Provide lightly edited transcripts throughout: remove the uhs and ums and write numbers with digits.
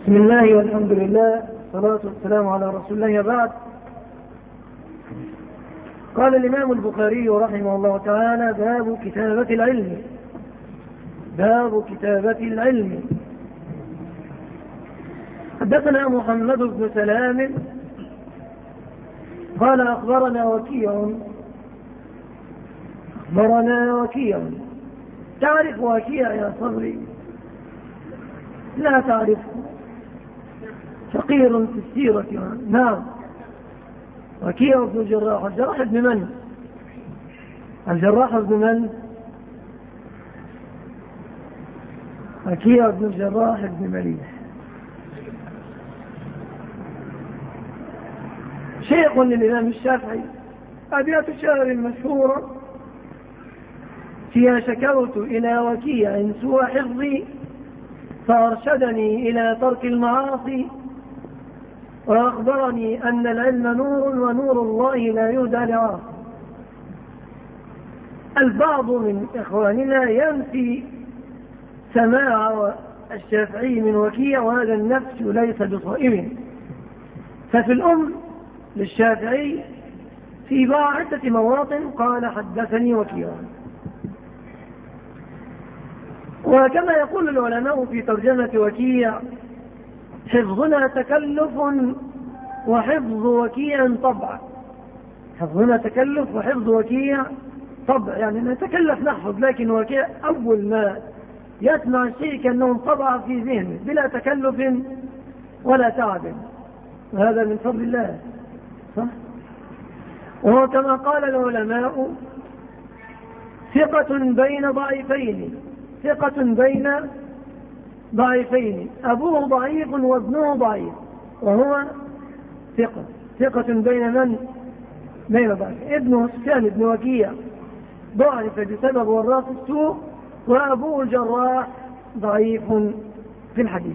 بسم الله والحمد لله والصلاة والسلام على رسول الله بعد. قال الإمام البخاري رحمه الله تعالى: باب كتابة العلم. باب كتابة العلم. حدثنا محمد بن سلام قال أخبرنا وكيع. تعرف وكيع يا صبري؟ لا تعرفه، فقير في السيرة. نعم، وكيع بن الجراح. الجراح ابن من؟ الجراح ابن من؟ وكيع بن الجراح ابن مليح، شيخ للإمام الشافعي. أبيات الشعر المشهورة فيها: شكوت إلى وكيع سوء حفظي فأرشدني إلى ترك المعاصي، وأخبرني أن العلم نور ونور الله لا يهدى لعاصي. البعض من إخواننا ينفي سماع الشافعي من وكيع، وهذا النفس ليس بصائم. ففي الأم للشافعي في عدة مواطن قال: حدثني وكيع. وكما يقول العلماء في ترجمة وكيع: حفظنا تكلف وحفظ وكيع طبع. حفظنا تكلف وحفظ وكيع طبع، يعني نتكلف نحفظ، لكن وكيع أول ما يسمع الشيء كأنه طبع في ذهنه بلا تكلف ولا تعب، وهذا من فضل الله، صح؟ وهو كما قال العلماء: ثقة بين ضعيفين. ثقة بين ضعيفين، أبوه ضعيف وابنه ضعيف، وهو ثقة. ثقة بين من؟ بين ضعيف. ابنه سفيان بن وكيع ضعف بسبب وراث السوء، وأبوه الجراح ضعيف في الحديث.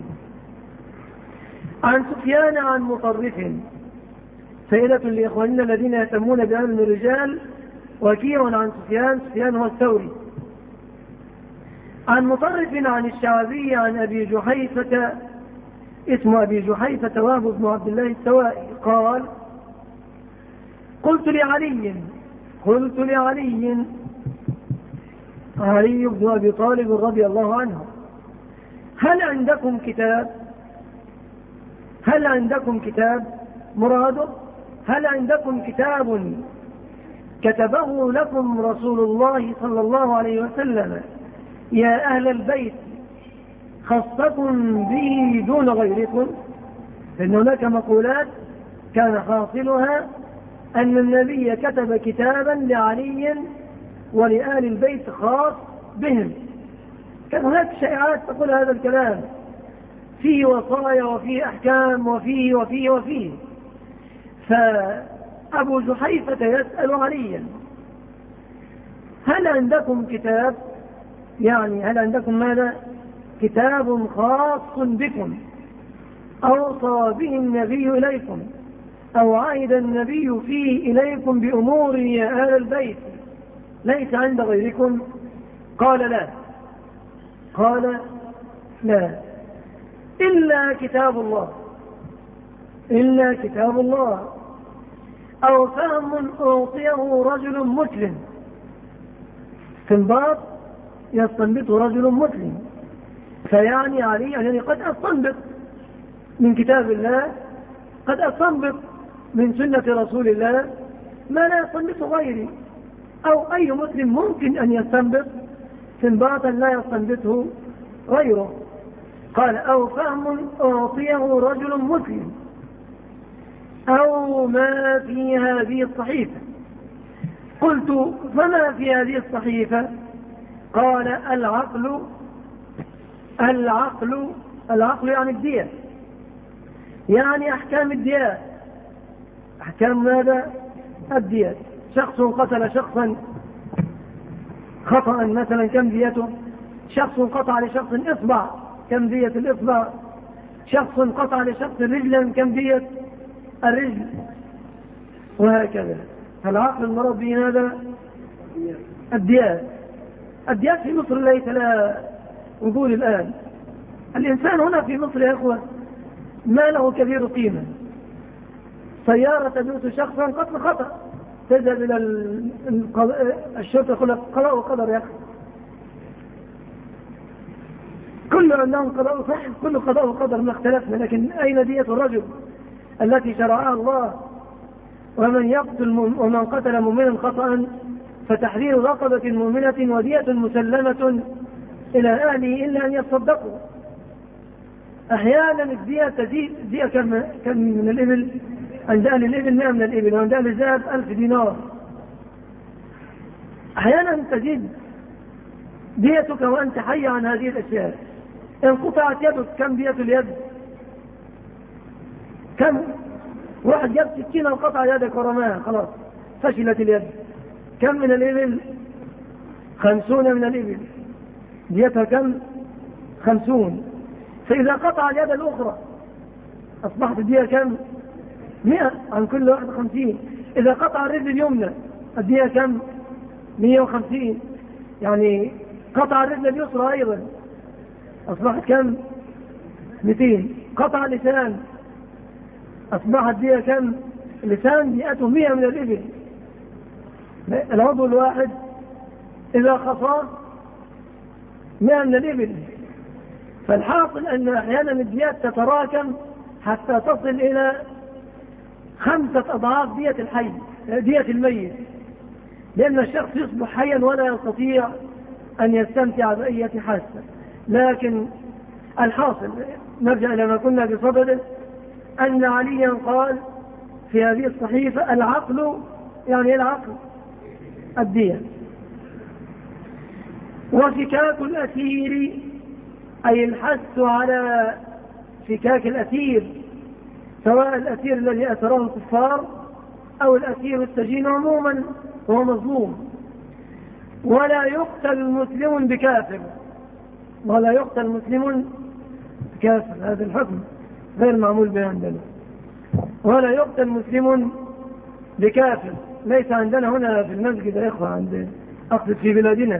عن سفيان عن مطرف. فائدة لإخواننا الذين يهتمون بعلم الرجال: وكيع عن سفيان هو الثوري. عن مطرف عن الشعبي عن أبي جحيفة، اسم أبي جحيفة وهب بن عبد الله السوائي، قال: قلت لعلي علي بن أبي طالب رضي الله عنه: هل عندكم كتاب مراده؟ هل عندكم كتاب كتبه لكم رسول الله صلى الله عليه وسلم يا أهل البيت خصكم به دون غيركم؟ لأن هناك مقولات كان حاصلها أن النبي كتب كتابا لعلي ولآل البيت خاص بهم. كان هناك شائعات تقول هذا الكلام، فيه وصايا وفيه أحكام وفيه. فأبو جحيفة يسأل عليا: هل عندكم كتاب؟ يعني هل عندكم ماذا؟ كتاب خاص بكم أوصى به النبي إليكم، أو عهد النبي فيه إليكم بأمور يا أهل البيت ليس عند غيركم؟ قال: لا، إلا كتاب الله أو فهم أعطيه رجل مسلم. في الباب يستنبط رجل مسلم، فيعني علي يعني قد أستنبط من كتاب الله، قد أستنبط من سنة رسول الله ما لا يستنبط غيري، أو أي مسلم ممكن أن يستنبط استنباطا لا يستنبطه غيره. قال: أو فهم أعطيه رجل مسلم، أو ما في هذه الصحيفة. قلت: فما في هذه الصحيفة؟ قال: العقل يعني الدية، يعني أحكام الديات. أحكام ماذا؟ الديات. شخص قتل شخصا خطأ مثلا، كم ديته؟ شخص قطع لشخص إصبع، كم دية الإصبع؟ شخص قطع لشخص رجلا، كم دية الرجل؟ وهكذا. فالعقل المرض به هذا الديات في مصر ليس لها وجود الآن. الإنسان هنا في مصر يا أخوة ما له كبير قيمة. سيارة تدوس شخصا قتل خطأ، تذهب إلى الشرطة يقول لك قضاء وقدر يا أخي، كل أنهم قضاء صح، كل قضاء وقدر ما اختلفنا، لكن أين دية الرجل التي شرعها الله؟ ومن قتل مؤمنا خطأ فتحرير رقبة مؤمنة ودية مسلمة إلى أهله إلا أن يصدقوا. أحيانا الدية تزيد، الدية كم من الإبل؟ عند أهل الإبل 100 من الإبل، وعند أهل الذهب 1000 دينار. أحيانا تزيد ديتك وأنت حي عن هذه الأشياء. إن قطعت يدك كم دية اليد؟ كم؟ واحد جاب 60 وقطع يدك ورماها، خلاص فشلت اليد. كم من الإبل؟ 50 من الإبل، ديتها كم؟ 50. فإذا قطع اليد الأخرى أصبحت الدية كم؟ 100 عن كل واحد 50. إذا قطع الرجل اليمنى الدية كم؟ 150. يعني قطع الرجل اليسرى أيضا أصبحت كم؟ 200. قطع اللسان أصبحت دية كم؟ اللسان ديته 100 من الإبل. العضو الواحد إذا خصاه 100 من الإبل. فالحاصل أن أحيانا الديات تتراكم حتى تصل إلى 5 أضعاف دية الحي، دية الميت، لأن الشخص يصبح حيا ولا يستطيع أن يستمتع بأية حاسة. لكن الحاصل نرجع إلى ما كنا بصدده، أن عليا قال في هذه الصحيفة العقل، يعني العقل الدية. وفكاك الأسير أي الحث على فكاك الأسير، سواء الأسير الذي أسره الكفار أو الأسير السجين عموما وهو مظلوم. ولا يقتل مسلم بكافر، ولا يقتل مسلم بكافر، هذا الحكم غير معمول به عندنا. ولا يقتل مسلم بكافر، ليس عندنا هنا في المسجد يا إخوة، عند أقصد في بلادنا.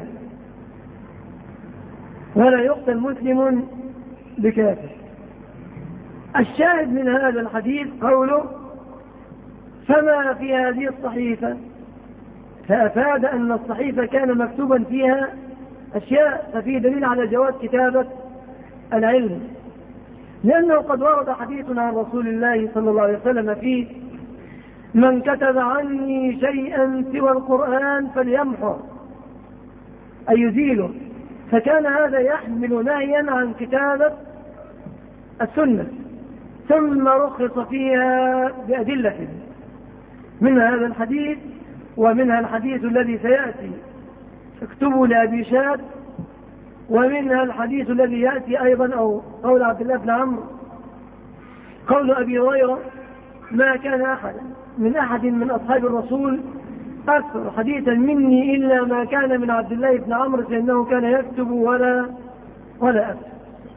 ولا يقتل مسلم بكافر. الشاهد من هذا الحديث قوله فما في هذه الصحيفة، فأفاد أن الصحيفة كان مكتوبا فيها أشياء، ففيه دليل على جواز كتابة العلم، لأنه قد ورد حديث عن رسول الله صلى الله عليه وسلم فيه من كتب عني شيئا سوى القرآن فليمحو أي يزيله. فكان هذا يحمل نهيا عن كتابة السنة، ثم رخص فيها بأدلة، منها هذا الحديث، ومنها الحديث الذي سيأتي اكتبوا لأبي شاد، ومنها الحديث الذي يأتي أيضا أو قول عبد الله بن عمرو، قول أبي هريرة ما كان أحد من أصحاب الرسول أكثر حديثا مني إلا ما كان من عبد الله بن عمرو فإنه كان يكتب ولا أكتب.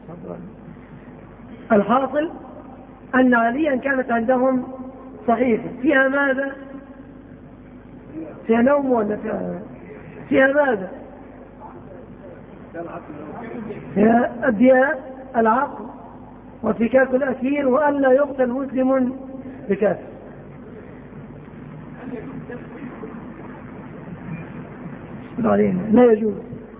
الحاصل أن عليا كانت عندهم صحيفة فيها ماذا؟ فيها نوم ولا فيها ماذا؟ فيها الديات، العقل، وفكاك الأسير، وأن لا يقتل مسلم بكافر. لا يجوز.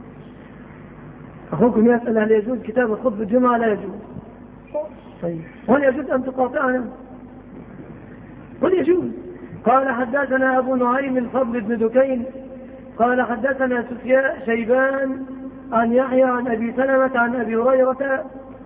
أخوكم يسأل هل يجوز كتابة خطبة الجمعة؟ لا يجوز. طيب وهل يجوز أن تقاطعنا؟ قل يجوز. قال حدثنا أبو نعيم الفضل بن دكين قال حدثنا شيبان عن يحيى عن أبي سلمة عن أبي هريرة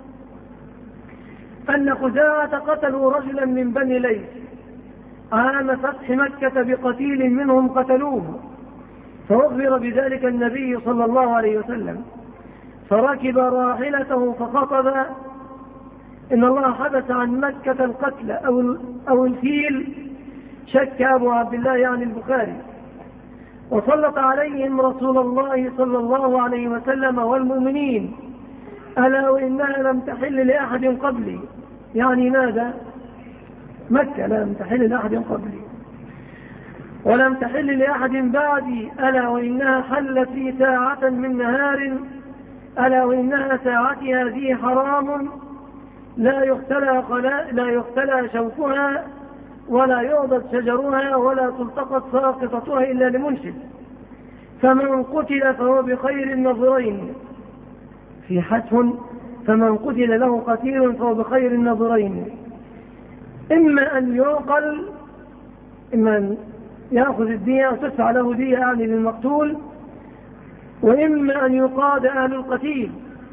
أن خزاعة قتلوا رجلا من بني ليث عام فتح مكة بقتيل منهم قتلوه، فأخبر بذلك النبي صلى الله عليه وسلم، فركب راحلته فخطب إن الله حدث عن مكة القتل أو الفيل، شك أبو عبد الله يعني البخاري، وسلط عليهم رسول الله صلى الله عليه وسلم والمؤمنين، ألا وإنها لم تحل لأحد قبلي، يعني ماذا؟ مكة لم تحل لأحد قبلي ولم تحل لأحد بعدي، ألا وإنها حلت في ساعة من نهار، ألا وإنها ساعتي هذه حرام لا يختلى شوكها ولا يعضد شجرها ولا تلتقط ساقطتها إلا لمنشد. فمن قتل فهو بخير النظرين، في حتف فمن قتل له قتيل فهو بخير النظرين، إما أن يعقل، إما أن يأخذ الدية وتدفع له دية يعني للمقتول، وإما أن يقاد أهل القتيل.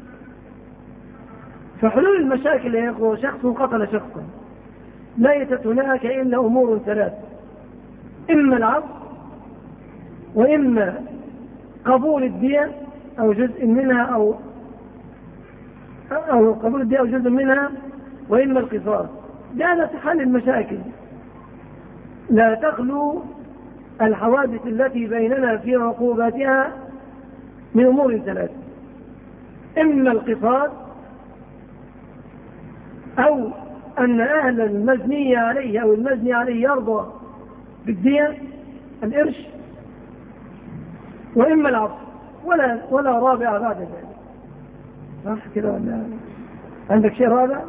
فحلول المشاكل يا أخوة، شخص قتل شخصا، ليست هناك إلا أمور ثلاث: إما العفو، وإما قبول الدية أو جزء منها أو قبول الدية أو جزء منها، وإما القصاص. لأن حل المشاكل لا تخلو الحوادث التي بيننا في عقوباتها من أمور ثلاث: إما القصاص، أو أن أهل المزني عليه أو المزني عليه يرضى بالدية الإرش، وإما العفو، ولا رابع بعد ذلك. صح كده ولا عندك شيء رابع؟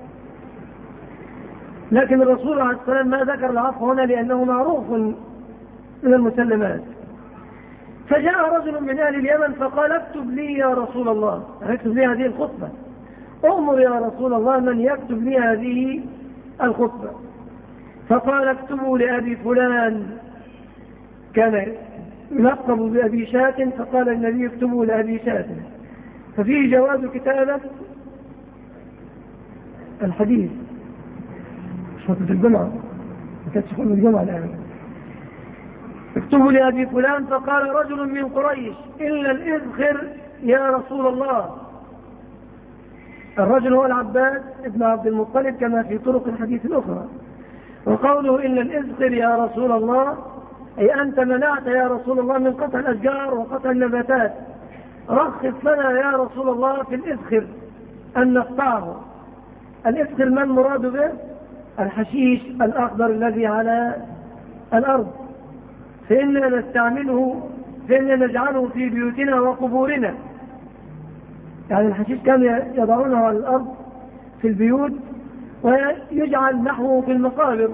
لكن الرسول عليه الصلاة والسلام ما ذكر العفو هنا لأنه معروف من المسلمات. فجاء رجل من أهل اليمن فقال: اكتب لي يا رسول الله، اكتب لي هذه الخطبة، أمر يا رسول الله من يكتب لي هذه الخطبة. فقال: اكتبوا لأبي فلان، كان يلقب بأبي شاة، فقال النبي: اكتبوا لأبي شاة. ففيه جواز كتابة الحديث. خطبة الجمعة، ما كانتش خطبة الجمعة الآن. اكتبوا لأبي فلان. فقال رجل من قريش: إلا الإذخر يا رسول الله. الرجل هو العباس ابن عبد المطلب كما في طرق الحديث الأخرى. وقوله إلا الإذخر يا رسول الله أي أنت منعت يا رسول الله من قطع الأشجار وقطع النباتات، رخص لنا يا رسول الله في الإذخر أن نقطعه. الإذخر ما المراد به؟ الحشيش الأخضر الذي على الأرض، فإننا نستعمله، فإننا نجعله في بيوتنا وقبورنا. يعني الحشيش كانوا يضعونه على الأرض في البيوت ويجعل نحوه في المقابر.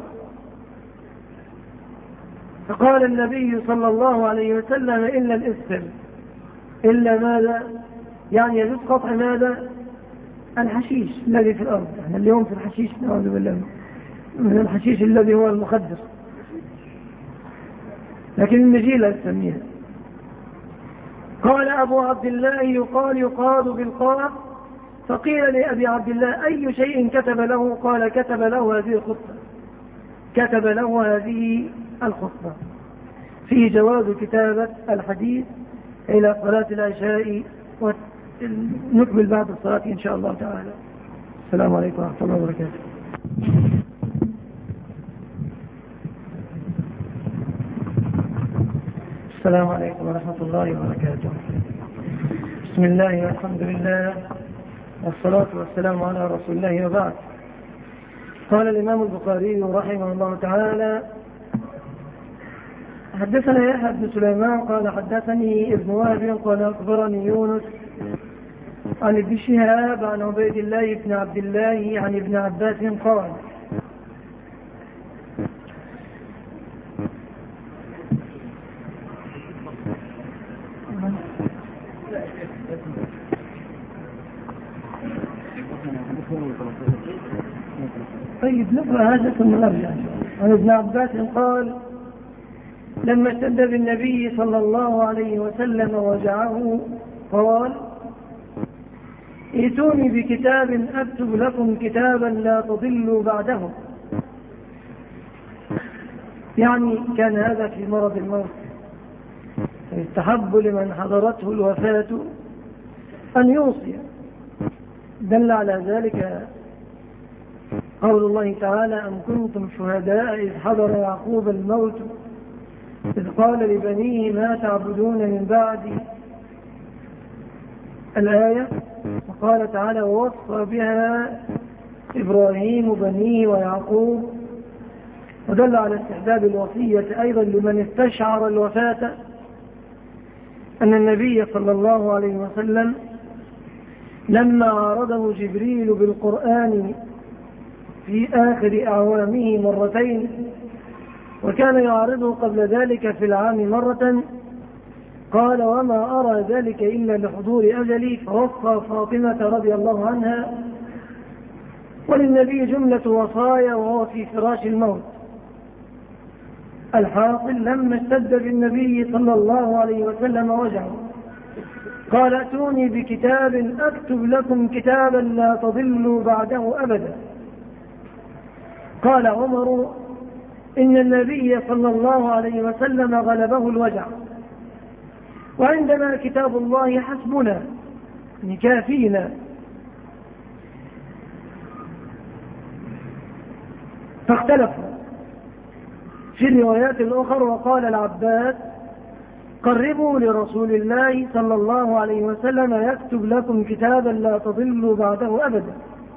فقال النبي صلى الله عليه وسلم: إلا الإذخر. إلا ماذا؟ يعني يجوز قطع ماذا؟ الحشيش الذي في الأرض. يعني اليوم في الحشيش نعوذ بالله من الحشيش الذي هو المخدر، لكن النجيلة تسميها. قال أبو عبد الله: يقاد بالقاف. فقيل لأبي عبد الله: أي شيء كتب له؟ قال: كتب له هذه الخطبة. كتب له هذه الخطبة. فيه جواز كتابة الحديث إلى صلاة العشاء، ونكمل بعد الصلاة إن شاء الله تعالى. السلام عليكم ورحمة الله وبركاته. السلام عليكم ورحمة الله وبركاته. بسم الله والحمد لله والصلاة والسلام على رسول الله، وبعد. قال الإمام البخاري رحمه الله تعالى: حدثنا يحيى بن سليمان قال حدثني ابن وهب قال أخبرني يونس عن ابن شهاب عن عبيد الله بن عبد الله عن ابن عباس قال: طيب نقرأ هذا ثم نرجع. عن ابن عباس قال: لما اشتد بالنبي صلى الله عليه وسلم وجعه قال: ائتوني بكتاب أكتب لكم كتابا لا تضلوا بعده. يعني كان هذا في مرض الموت، فيستحب لمن حضرته الوفاة أن يوصي. دل على ذلك قول الله تعالى: أم كنتم شهداء إذ حضر يعقوب الموت إذ قال لبنيه ما تعبدون من بعدي، الآية. وقال تعالى: ووصى بها إبراهيم بنيه ويعقوب. ودل على استحباب الوصية أيضا لمن استشعر الوفاة، أن النبي صلى الله عليه وسلم لما عارضه جبريل بالقرآن في آخر أعوامه مرتين، وكان يعارضه قبل ذلك في العام مرة، قال: وما أرى ذلك إلا لحضور أجلي، فوصى فاطمة رضي الله عنها. وللنبي جملة وصايا وهو في فراش الموت. الحاصل لما اشتد بالنبي صلى الله عليه وسلم وجعه قال: ائتوني بكتاب أكتب لكم كتابا لا تضلوا بعده أبدا. قال عمر: إن النبي صلى الله عليه وسلم غلبه الوجع، وعندنا كتاب الله حسبنا كافينا. فاختلفوا في الروايات الأخرى، وقال العباس: قربوا لرسول الله صلى الله عليه وسلم يكتب لكم كتابا لا تضلوا بعده أبدا.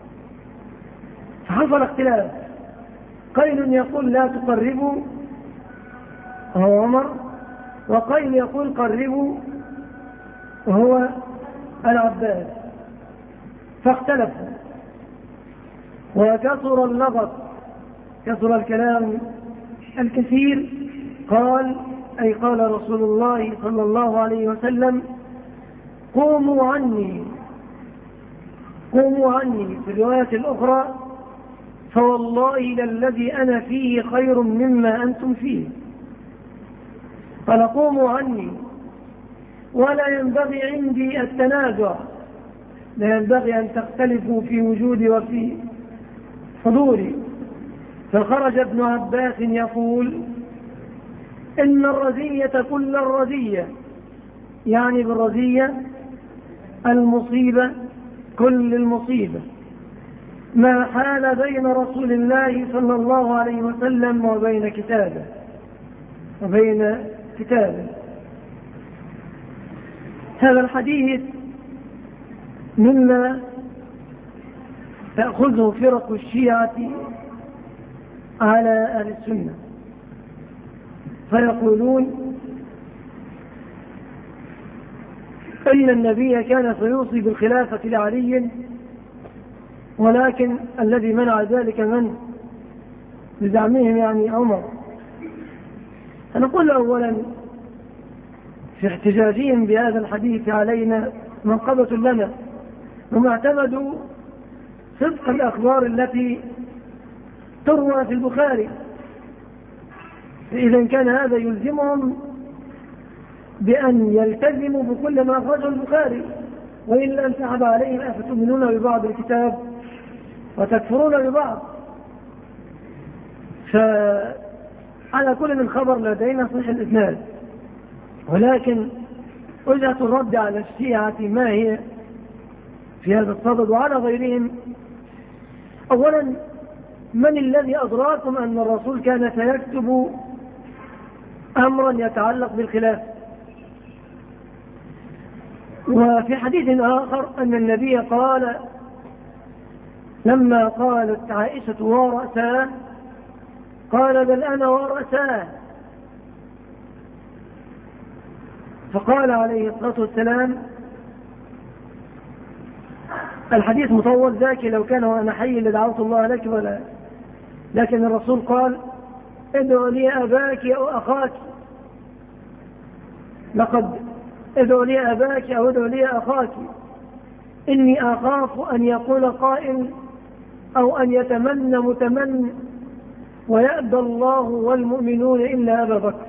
فحصل اختلاف، قيل يقول لا تقربوا وهو عمر، وقيل يقول قربوا وهو العباس. فاختلفوا وكثر اللغط، كثر الكلام الكثير. قال أي قال رسول الله صلى الله عليه وسلم: قوموا عني، قوموا عني. في الرواية الأخرى: فوالله للذي أنا فيه خير مما أنتم فيه. قال: قوموا عني، ولا ينبغي عندي التنازع، لا ينبغي أن تختلفوا في وجودي وفي حضوري. فخرج ابن عباس يقول: إن الرزية كل الرزية، يعني بالرزية المصيبة كل المصيبة، ما حال بين رسول الله صلى الله عليه وسلم وبين كتابه. هذا الحديث مما تأخذه فرق الشيعة على أهل السنة، فيقولون إن النبي كان سيوصي بالخلافة لعلي، ولكن الذي منع ذلك من بزعمهم يعني عمر. فنقول أولا في احتجاجهم بهذا الحديث علينا منقبة لنا، هم اعتمدوا صدق الأخبار التي تروى في البخاري، إذا كان هذا يلزمهم بأن يلتزموا بكل ما أخرجه البخاري، وإلا انسحب عليهم: أفتؤمنون ببعض الكتاب وتكفرون ببعض. فعلى كل من خبر لدينا صحيح الإسناد، ولكن وجهة الرد على الشيعة ما هي في هذا الصدد وعلى غيرهم؟ أولا، من الذي أدراكم أن الرسول كان سيكتب أمرا يتعلق بالخلاف؟ وفي حديث آخر أن النبي قال لما قالت عائشة: ورأساه، قال: بل أنا ورأساه. فقال عليه الصلاة والسلام، الحديث مطول ذاك لو كان وأنا حي لدعوت الله لك، ولا لكن الرسول قال: ادعوا لي أباك أو أخاك، لقد ادعوا لي أباك أو ادعوا لي أخاك، إني أخاف أن يقول قائل أو أن يتمنى متمن ويأبى الله والمؤمنون إلا أبا بكر.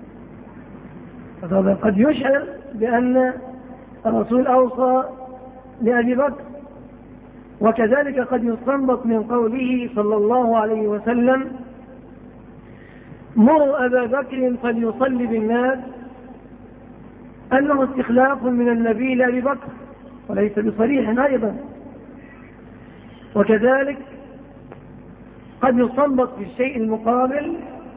هذا قد يشعر بأن الرسول أوصى لأبي بكر، وكذلك قد يستنبط من قوله صلى الله عليه وسلم: مروا أبا بكر فليصلي بالناس، أنه استخلاف من النبي لأبي بكر، وليس بصريح أيضا. وكذلك قد يستنبط في الشيء المقابل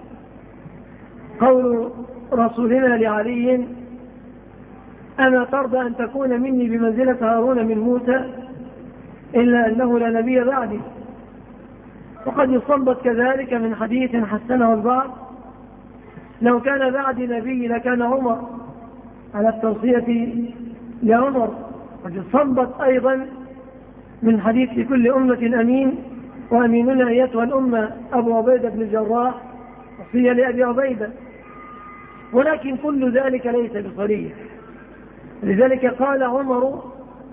قول رسولنا لعلي: أنا ترضى أن تكون مني بمنزلة هارون من موسى إلا أنه لا نبي بعدي. وقد يستنبط كذلك من حديث حسنه البعض: لو كان بعد نبي لكان عمر، على التوصية لعمر. قد يستنبط أيضا من حديث لكل أمة أمين، وأميننا أيتها الأمة أبو عبيدة بن الجراح، وصية لأبي عبيدة، ولكن كل ذلك ليس بصريح. لذلك قال عمر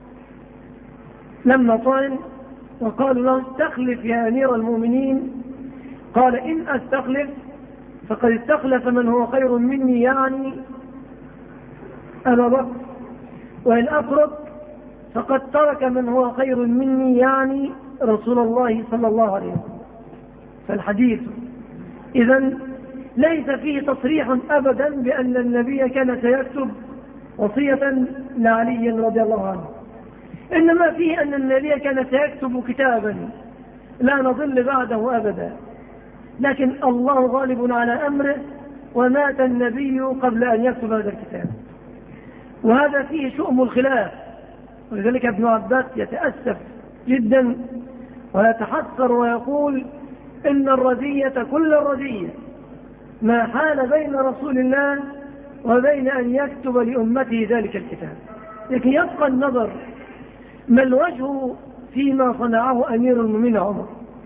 لما طعن وقالوا له استخلف يا أمير المؤمنين، قال إن أستخلف فقد استخلف من هو خير مني، يعني أبا بكر، وإن أترك فقد ترك من هو خير مني، يعني رسول الله صلى الله عليه وسلم. فالحديث إذن ليس فيه تصريح أبدا بأن النبي كان سيكتب وصية لعلي رضي الله عنه، إنما فيه أن النبي كان سيكتب كتابا لا نضل بعده أبدا، لكن الله غالب على أمره، ومات النبي قبل أن يكتب هذا الكتاب، وهذا فيه شؤم الخلاف. ولذلك ابن عباس يتأسف جدا ويتحسر ويقول إن الرزية كل الرزية ما حال بين رسول الله وبين أن يكتب لأمته ذلك الكتاب. لكن يبقى النظر ما الوجه فيما صنعه أمير المؤمنين عمر،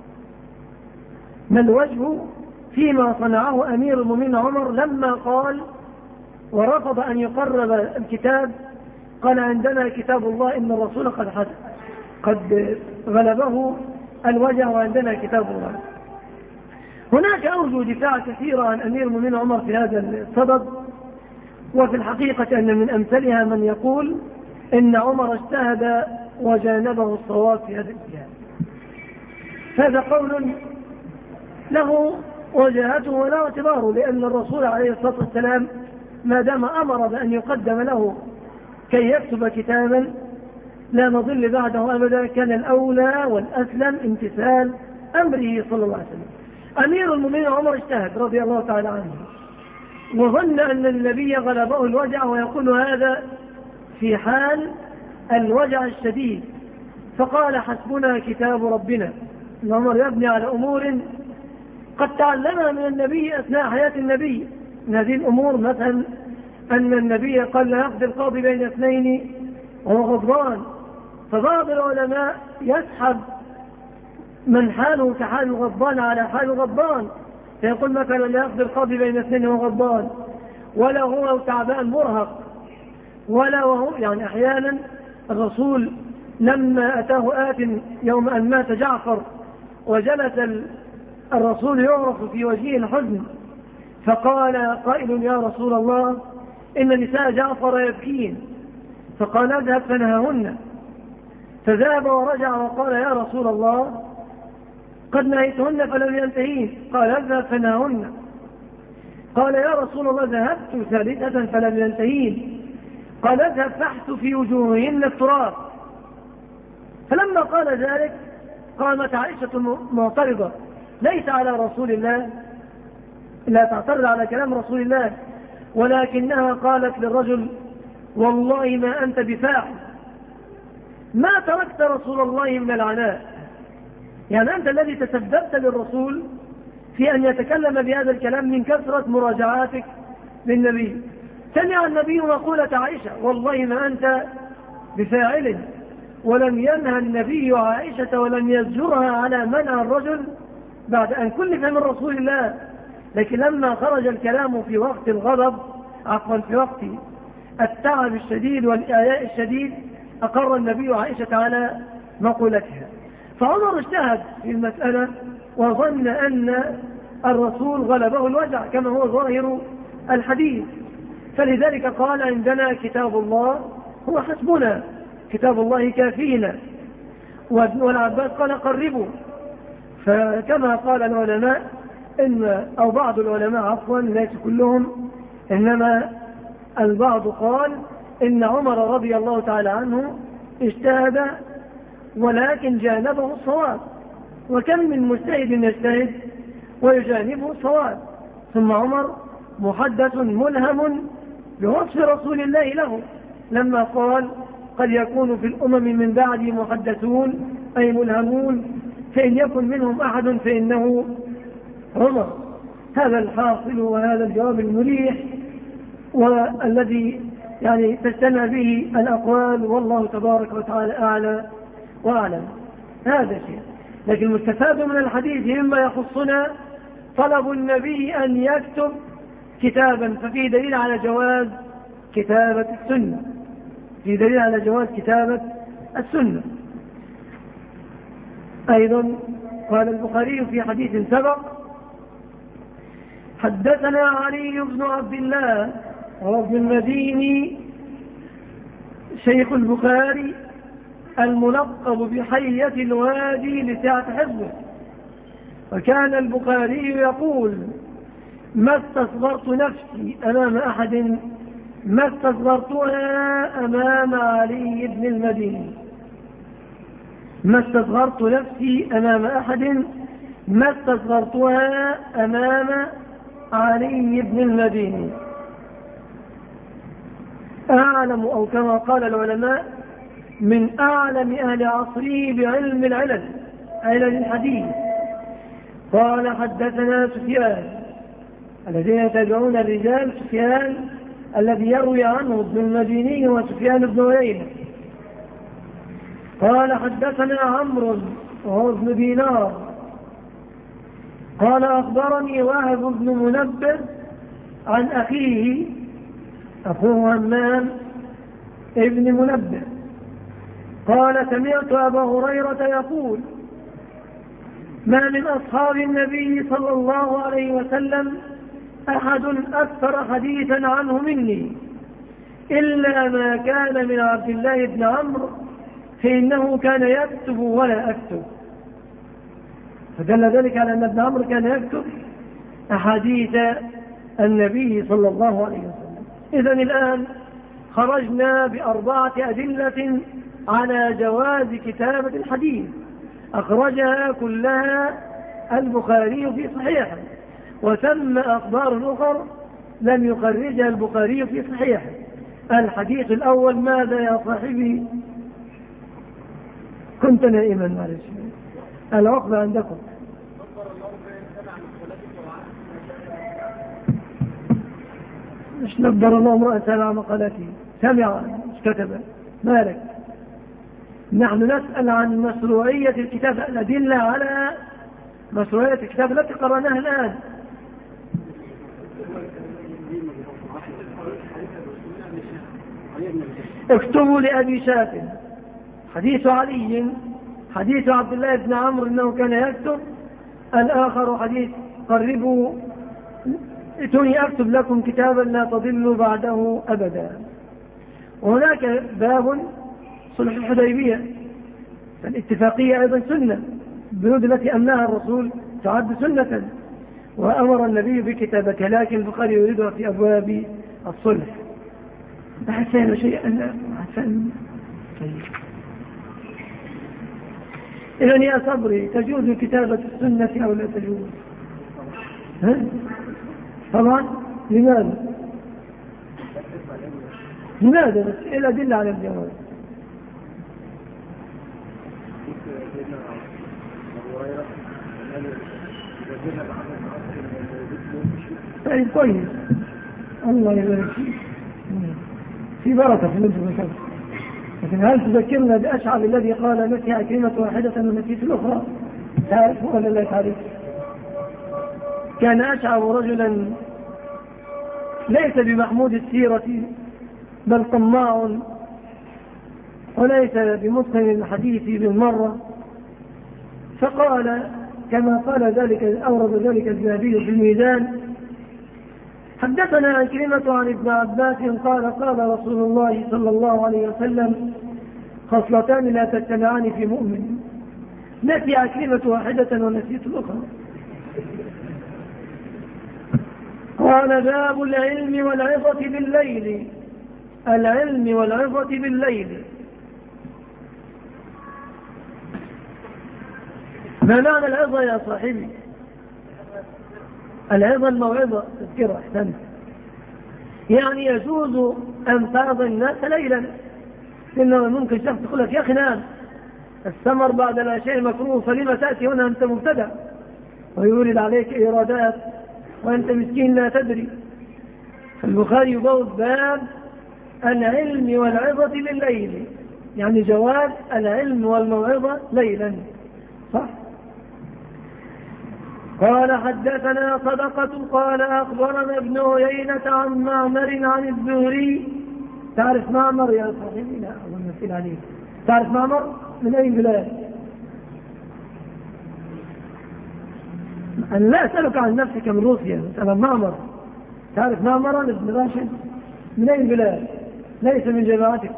ما الوجه فيما صنعه أمير المؤمنين عمر لما قال ورفض أن يقرب الكتاب، قال عندنا كتاب الله إن الرسول قد غلبه الوجه وعندنا كتاب الله. هناك أوجه دفاع كثيرة عن أمير المؤمنين عمر في هذا الصدد، وفي الحقيقة أن من أمثلها من يقول إن عمر اجتهد وجانبه الصواب في هذا الجهاد. هذا قول له وجهته ولا اعتباره، لأن الرسول عليه الصلاة والسلام ما دام أمر بأن يقدم له كي يكتب كتابا لا نضل بعده أبدا، كان الأولى والأسلم امتثال أمره صلى الله عليه وسلم. أمير المؤمنين عمر اجتهد رضي الله تعالى عنه، وظن أن النبي غلبه الوجع، ويقول هذا في حال الوجع الشديد، فقال حسبنا كتاب ربنا. عمر يبني على أمور قد تعلمها من النبي أثناء حياة النبي. من هذه الأمور مثلا أن النبي قال لا يقضي القاضي بين اثنين وهو غضبان، فبعض العلماء يسحب من حاله كحال الغضبان على حال الغضبان، فيقول مثلا لا يقضي القاضي بين اثنين وهو غضبان، ولا هو تعبان مرهق، ولا وهو يعني أحيانا الرسول لما أتاه آت يوم أن مات جعفر وجلس الرسول يعرف في وجهه الحزن، فقال قائل يا رسول الله إن نساء جعفر يبكين، فقال اذهب فنهاهن، فذهب ورجع وقال يا رسول الله قد نهيتهن فلم ينتهين، قال اذهب فنهاهن، قال يا رسول الله ذهبت ثالثة فلم ينتهين، قال اذهب فاحث في وجوههن التراب. فلما قال ذلك قامت عائشة معترضة ليس على رسول الله، لا تعترض على كلام رسول الله، ولكنها قالت للرجل والله ما أنت بفاعل، ما تركت رسول الله من العناء، يعني أنت الذي تسببت للرسول في أن يتكلم بهذا الكلام من كثرة مراجعاتك للنبي. سمع النبي مقولة عائشة والله ما أنت بفاعل، ولم ينهى النبي عائشة ولم يزجرها على منع الرجل بعد أن كلف من رسول الله، لكن لما خرج الكلام في وقت الغضب في وقت التعب الشديد والإعياء الشديد أقر النبي عائشة على مقولتها. فعمر اجتهد في المسألة وظن أن الرسول غلبه الوجع كما هو ظاهر الحديث، فلذلك قال عندنا كتاب الله هو حسبنا، كتاب الله كافينا. والعباس قال قربوا، فكما قال العلماء أو بعض العلماء عفوا ليس كلهم، إنما البعض قال إن عمر رضي الله تعالى عنه اجتهد ولكن جانبه الصواب، وكم من مجتهد يجتهد ويجانبه الصواب. ثم عمر محدث ملهم بوصف رسول الله له لما قال قد يكون في الأمم من بعد محدثون أي ملهمون، فإن يكن منهم أحد فإنه عمر. هذا الحاصل وهذا الجواب المريح والذي يعني تجتمع به الأقوال، والله تبارك وتعالى أعلى وأعلم. هذا شيء. لكن المستفاد من الحديث مما يخصنا طلب النبي أن يكتب كتابا، ففيه دليل على جواز كتابة السنة، في دليل على جواز كتابة السنة. أيضا قال البخاري في حديث سبق: حدثنا علي بن عبد الله رب المديني شيخ البخاري الملقب بحية الوادي لسعة حفظه، وكان البخاري يقول: ما استصغرت نفسي أمام أحد ما استصغرتها أمام علي بن المديني. ما استصغرت نفسي أمام أحد ما استصغرتها أمام علي بن المديني. أعلم، أو كما قال العلماء، من أعلم أهل عصره بعلم العلل، علل الحديث. قال: حدثنا سفيان. الذين يتابعون الرجال: سفيان الذي يروي عنه ابن المديني وسفيان بن عيينة. قال: حدثنا عمرو وهو ابن دينار. قال: أخبرني وهب بن منبه عن أخيه، أخوه همام ابن منبه، قال: سمعت أبا هريرة يقول: ما من أصحاب النبي صلى الله عليه وسلم أحد أكثر حديثا عنه مني إلا ما كان من عبد الله بن عمرو، فإنه كان يكتب ولا أكتب. فدل ذلك على أن ابن عمرو كان يكتب أحاديث النبي صلى الله عليه وسلم. إذن الآن خرجنا بأربعة أدلة على جواز كتابة الحديث، أخرجها كلها البخاري في صحيحه، وثم أخبار أخر لم يخرجها البخاري في صحيحه. الحديث الأول: ماذا يا صاحبي؟ كنت نائما، معلش، العقبة عندكم. مش نبر الله امرأة سمع مقالته، سمع مش كتب. مالك؟ نحن نسأل عن مشروعية الكتاب، الأدلة على مشروعية الكتاب التي قرأناها الآن. اكتبوا لأبي شاف حديث علي، حديث عبد الله بن عمرو أنه كان يكتب. الآخر حديث: قربوا ائتوني أكتب لكم كتابا لا تضلوا بعده أبدا. وهناك باب صلح الحديبية، فالاتفاقية أيضا سنة، البنود التي أمناها الرسول تعد سنة، وأمر النبي بكتابتها، لكن البخاري يريدها في أبواب الصلح. أحسن شيئا أحسن. إذن يا صبري، تجوز كتابة السنة أو لا تجوز؟ طبعا. لماذا؟ بس إيه الأدلة على الجواز؟ طيب كويس، الله يبارك فيك، في بركة في المنزل. لكن هل تذكرنا بأشعب الذي قال: نسي كلمة واحدة ونسيت الأخرى؟ تعرفه ولا لا تعرف؟ كان أشعب رجلا ليس بمحمود السيرة، بل طماع، وليس بمتقن الحديث بالمرة. فقال كما قال ذلك، أورد ذلك الذهبي في الميزان: حدثنا عن كلمة عن ابن عباس قال: قال رسول الله صلى الله عليه وسلم: خصلتان لا تجتمعان في مؤمن، نسي كلمة واحدة ونسيت الأخرى. قال: باب العلم والعظة بالليل. العلم والعظة بالليل. ما معنى العظة يا صاحبي؟ العظة الموعظة، تذكرة، أحسنت. يعني يجوز أن تعظ الناس ليلا، إنه ممكن شخص يقول لك: يا أخي نام، السمر بعد العشاء مكروه، فلما تأتي هنا أنت مبتدع، ويورد عليك إيرادات وأنت مسكين لا تدري. البخاري يبوب باب العلم والعظة بالليل، يعني جواز العلم والموعظة ليلا، صح؟ قال حدثنا صدقة قال أخبرنا ابن عيينة عن معمر عن الزهري. تعرف معمر يا صاحبي؟ لا أظن نسيل عليك. تعرف معمر من أي بلاد؟ أنا لا أسألك عن نفسك من روسيا، أسأل معمر. تعرف معمر بن راشد من أي بلاد؟ ليس من جماعتكم،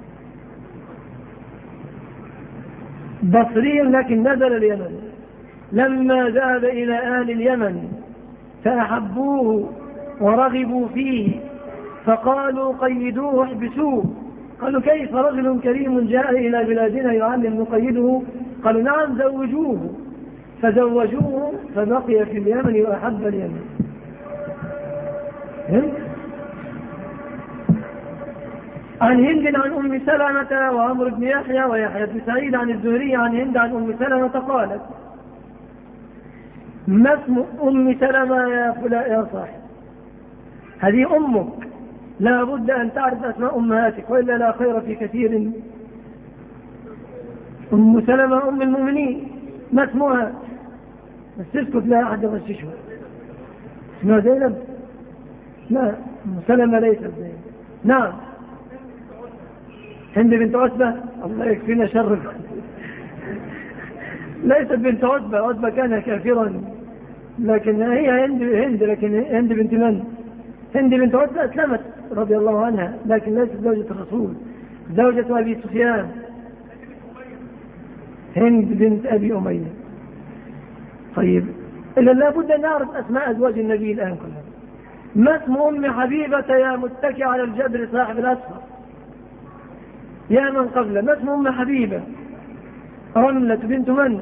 بصري لكن نزل اليمن. لما ذهب إلى أهل اليمن فأحبوه ورغبوا فيه فقالوا قيدوه احبسوه. قالوا كيف رجل كريم جاء إلى بلادنا يعلم نقيده؟ قالوا نعم زوجوه، فزوجوه فبقي في اليمن وأحب اليمن. عن هند عن أم سلمة وعمر بن يحيى ويحيى بن سعيد عن الزهري عن هند عن أم سلمة قالت: ما اسم أم سلمة يا فلان يا صاحب؟ هذه أمك، لا بد أن تعرف أسماء أمهاتك وإلا لا خير في كثير. أم سلمة أم المؤمنين، ما اسمها؟ بس تسكت لا أحد يغششها. اسمها زينب؟ لا، أم سلمة ليست زينب. نعم، هند بنت عتبة، الله يكفينا شر. ليست بنت عتبة، عتبة كان كافرا، لكن هي هند لكن هند بنت من؟ هند بنت عتبة أسلمت رضي الله عنها، لكن ليست زوجة الرسول، زوجة أبي سفيان، هند بنت أبي أمية. طيب، إلا لابد أن نعرف أسماء أزواج النبي الآن كلها. ما اسم أم حبيبة يا متكئ على الجبر صاحب الأسفر؟ يا من قبل، ما اسم أم حبيبة؟ رملة بنت من؟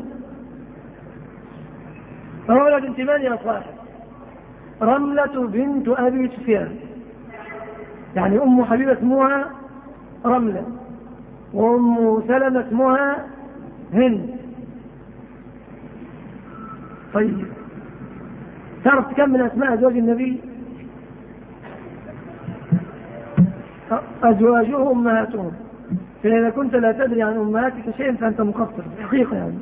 رملة بنت من يا صاحب؟ رملة بنت أبي سفيان. يعني أم حبيبة اسمها رملة، وأم سلمة اسمها هند. طيب، تعرف كم من أسماء أزواج النبي؟ أزواجه أمهاتهم، فإذا كنت لا تدري عن أمهاتك شيئا فأنت مقصر حقيقة. يعني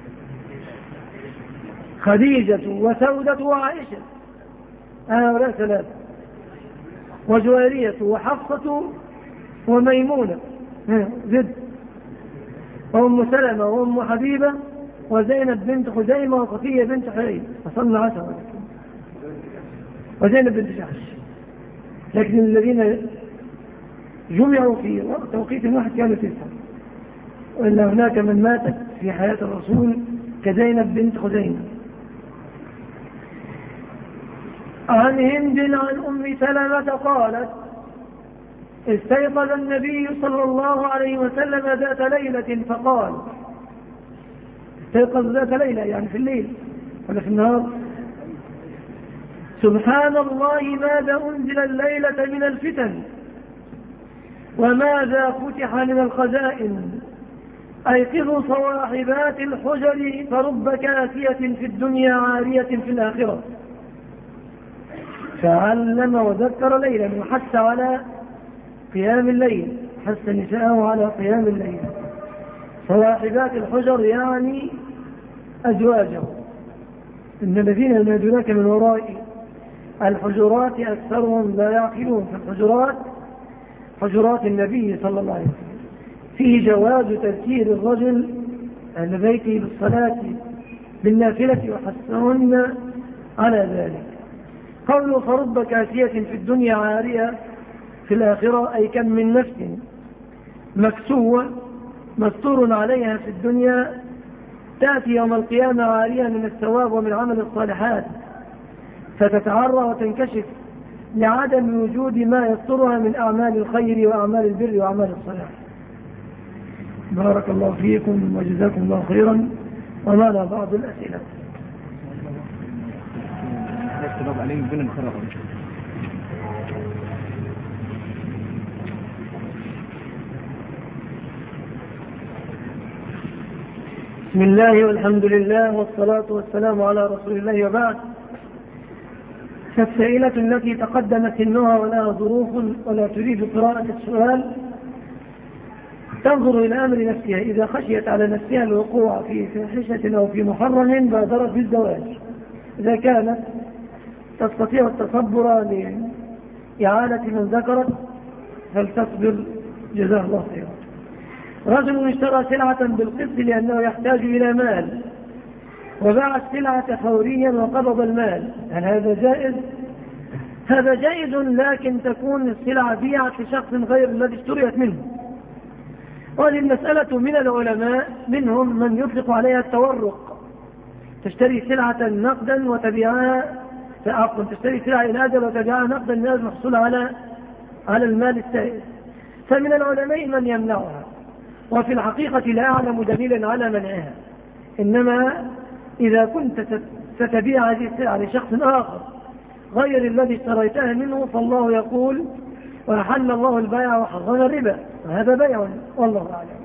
خديجة وسودة وعائشة، هؤلاء ثلاثة، وجويرية وحفصة وميمونة، زد، وأم سلمة وأم حبيبة وزينب بنت خزيمة وصفية بنت حيي، وصلنا 10، وزينب بنت جحش. لكن الذين جمعوا في توقيت واحد كانوا 9، وإلا هناك من ماتت في حياة الرسول كزينب بنت خزيمة. عن هند عن أم سلمة قالت: استيقظ النبي صلى الله عليه وسلم ذات ليلة فقال، استيقظ ذات ليلة يعني في الليل ولا في النهار؟ سبحان الله ماذا أنزل الليلة من الفتن وماذا فتح من الخزائن. أيقظوا صواحبات الحجر فرب كاسية في الدنيا عارية في الآخرة. فعلم وذكر ليلا وحث على قيام الليل، حث نساءه على قيام الليل. صواحبات الحجر يعني أزواجه. إن الذين ينادونك من وراء الحجرات أكثرهم لا يعقلون. فالحجرات حجرات النبي صلى الله عليه وسلم. فيه جواز تذكير الرجل أهل بيته بالصلاة بالنافلة وحثهن على ذلك. قوله فرب كاسية في الدنيا عارية في الآخرة، أي كم من نفس مكسوة مستور عليها في الدنيا تأتي يوم القيامة عارية من الثواب ومن عمل الصالحات، فتتعرى وتنكشف لعدم وجود ما يسترها من أعمال الخير وأعمال البر وأعمال الصلاح. بارك الله فيكم وجزاكم الله خيرا. ومعنا بعض الأسئلة. بسم الله والحمد لله والصلاة والسلام على رسول الله، وبعد. فالسائلة التي تقدم سنها ولها ظروف ولا تريد قراءة السؤال تنظر إلى أمر نفسها، إذا خشيت على نفسها الوقوع في فاحشة أو في محرم بادرت بالزواج، إذا كانت تستطيع التصبر لإعانة من ذكرت فلتصبر جزاه الله خيرا. رجل اشترى سلعة بالقسط لأنه يحتاج إلى مال وباع السلعة فوريا وقبض المال، هل هذا جائز؟ هذا جائز، لكن تكون السلعة بيعت لشخص غير الذي اشتريت منه. وهذه المسألة من العلماء منهم من يطلق عليها التورق، تشتري سلعة نقدا وتبيعها تشتري سلعة إلى أجل وتبيعها نقدا من أجل الحصول على المال السائل. فمن العلماء من يمنعها، وفي الحقيقة لا أعلم دليلا على منعها، إنما إذا كنت ستبيع هذه السلعة لشخص آخر غير الذي اشتريتها منه فالله يقول وأحل الله البيع وحرم الربا، وهذا بيع والله أعلم.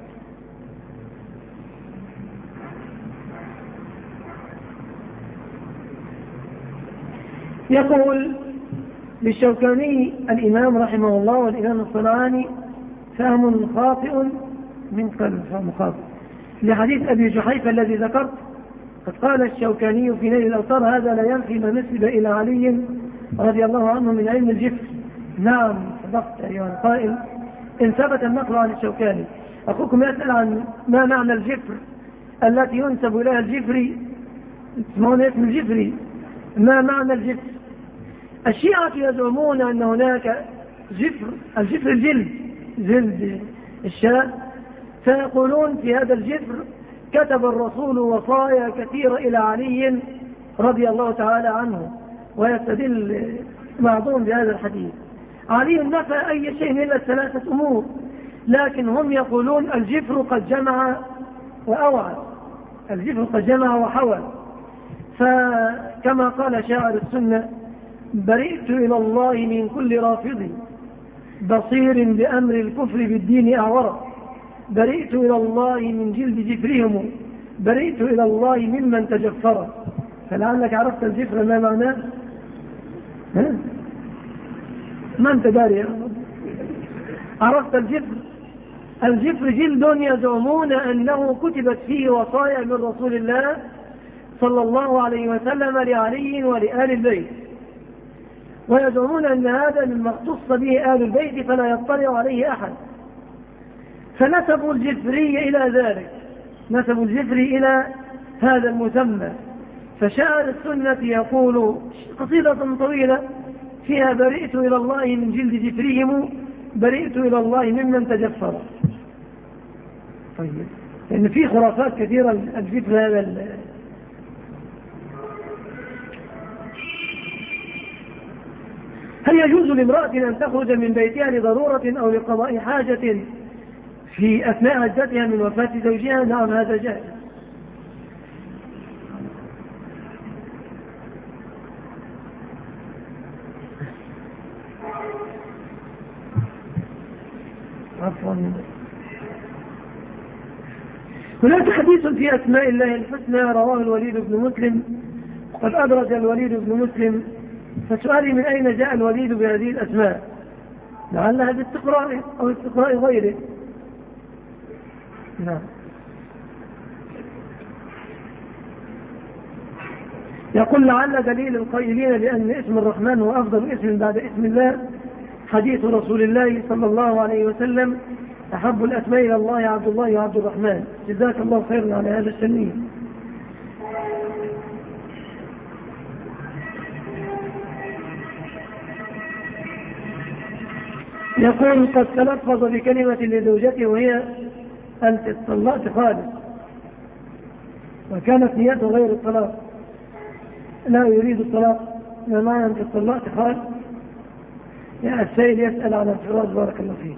يقول للشوكاني الإمام رحمه الله والإمام الصنعاني فهم خاطئ من قلب، فهم خاطئ لحديث أبي جحيفة الذي ذكرت. قد قال الشوكاني في نيل الأوطار هذا لا ينفي ما نسب إلى علي رضي الله عنه من علم الجفر. نعم صدقت أيها القائل، إن ثبت النقل عن الشوكاني. أخوكم يسأل عن ما معنى الجفر التي ينسب إليها الجفري، اسمعون اسم الجفري، ما معنى الجفر؟ الشيعة يزعمون أن هناك جفر، الجفر الجلد، جلد الشاء، فيقولون في هذا الجفر كتب الرسول وصايا كثيرة إلى علي رضي الله تعالى عنه، ويستدل بعضهم بهذا الحديث. علي نفى أي شيء إلا ثلاثة أمور، لكن هم يقولون الجفر قد جمع وأوعى، الجفر قد جمع وحوى. فكما قال شاعر السنة برئت إلى الله من كل رافض بصير بأمر الكفر بالدين أعورا، برئت إلى الله من جلد جفرهم، برئت إلى الله ممن تجفر. فلعلك عرفت الجفر ما معناه؟ ما أنت داري؟ عرفت الجفر؟ الجفر جلد يزعمون أنه كتبت فيه وصايا من رسول الله صلى الله عليه وسلم لعلي ولآل البيت، ويزعمون أن هذا مما اختص به آل البيت فلا يطلع عليه أحد، فنسبوا الجفري إلى ذلك، نسبوا الجفري إلى هذا المسمى. فشاعر السنة يقول قصيدة طويلة فيها برئت إلى الله من جلد جفرهم، برئت إلى الله ممن تجفر. طيب، لأن في خرافات كثيرة الجفر هذا. هل يجوز لامرأة أن تخرج من بيتها لضرورة أو لقضاء حاجة في أثناء عدتها من وفاة زوجها؟ نعم هذا جائز. عفوا. هناك حديث في أسماء الله الحسنى رواه الوليد بن مسلم، وقد أدرج الوليد بن مسلم، فسؤالي من أين جاء الوليد بهذه الأسماء؟ لعلها باستقراء أو استقراء غيره. نعم. يقول لعل دليل القائلين بأن اسم الرحمن هو أفضل اسم بعد اسم الله حديث رسول الله صلى الله عليه وسلم أحب الأسماء إلى الله عبد الله وعبد الرحمن، جزاك الله خيرا على هذا التنوين. يقول قد تلفظ بكلمة لزوجته وهي أنت اتطلقت خالص، وكانت نيته غير الطلاق، لا يريد الطلاق، ما معنى أنت اتطلقت خالص؟ يعني السائل يسأل عن الفراش، بارك الله فيك.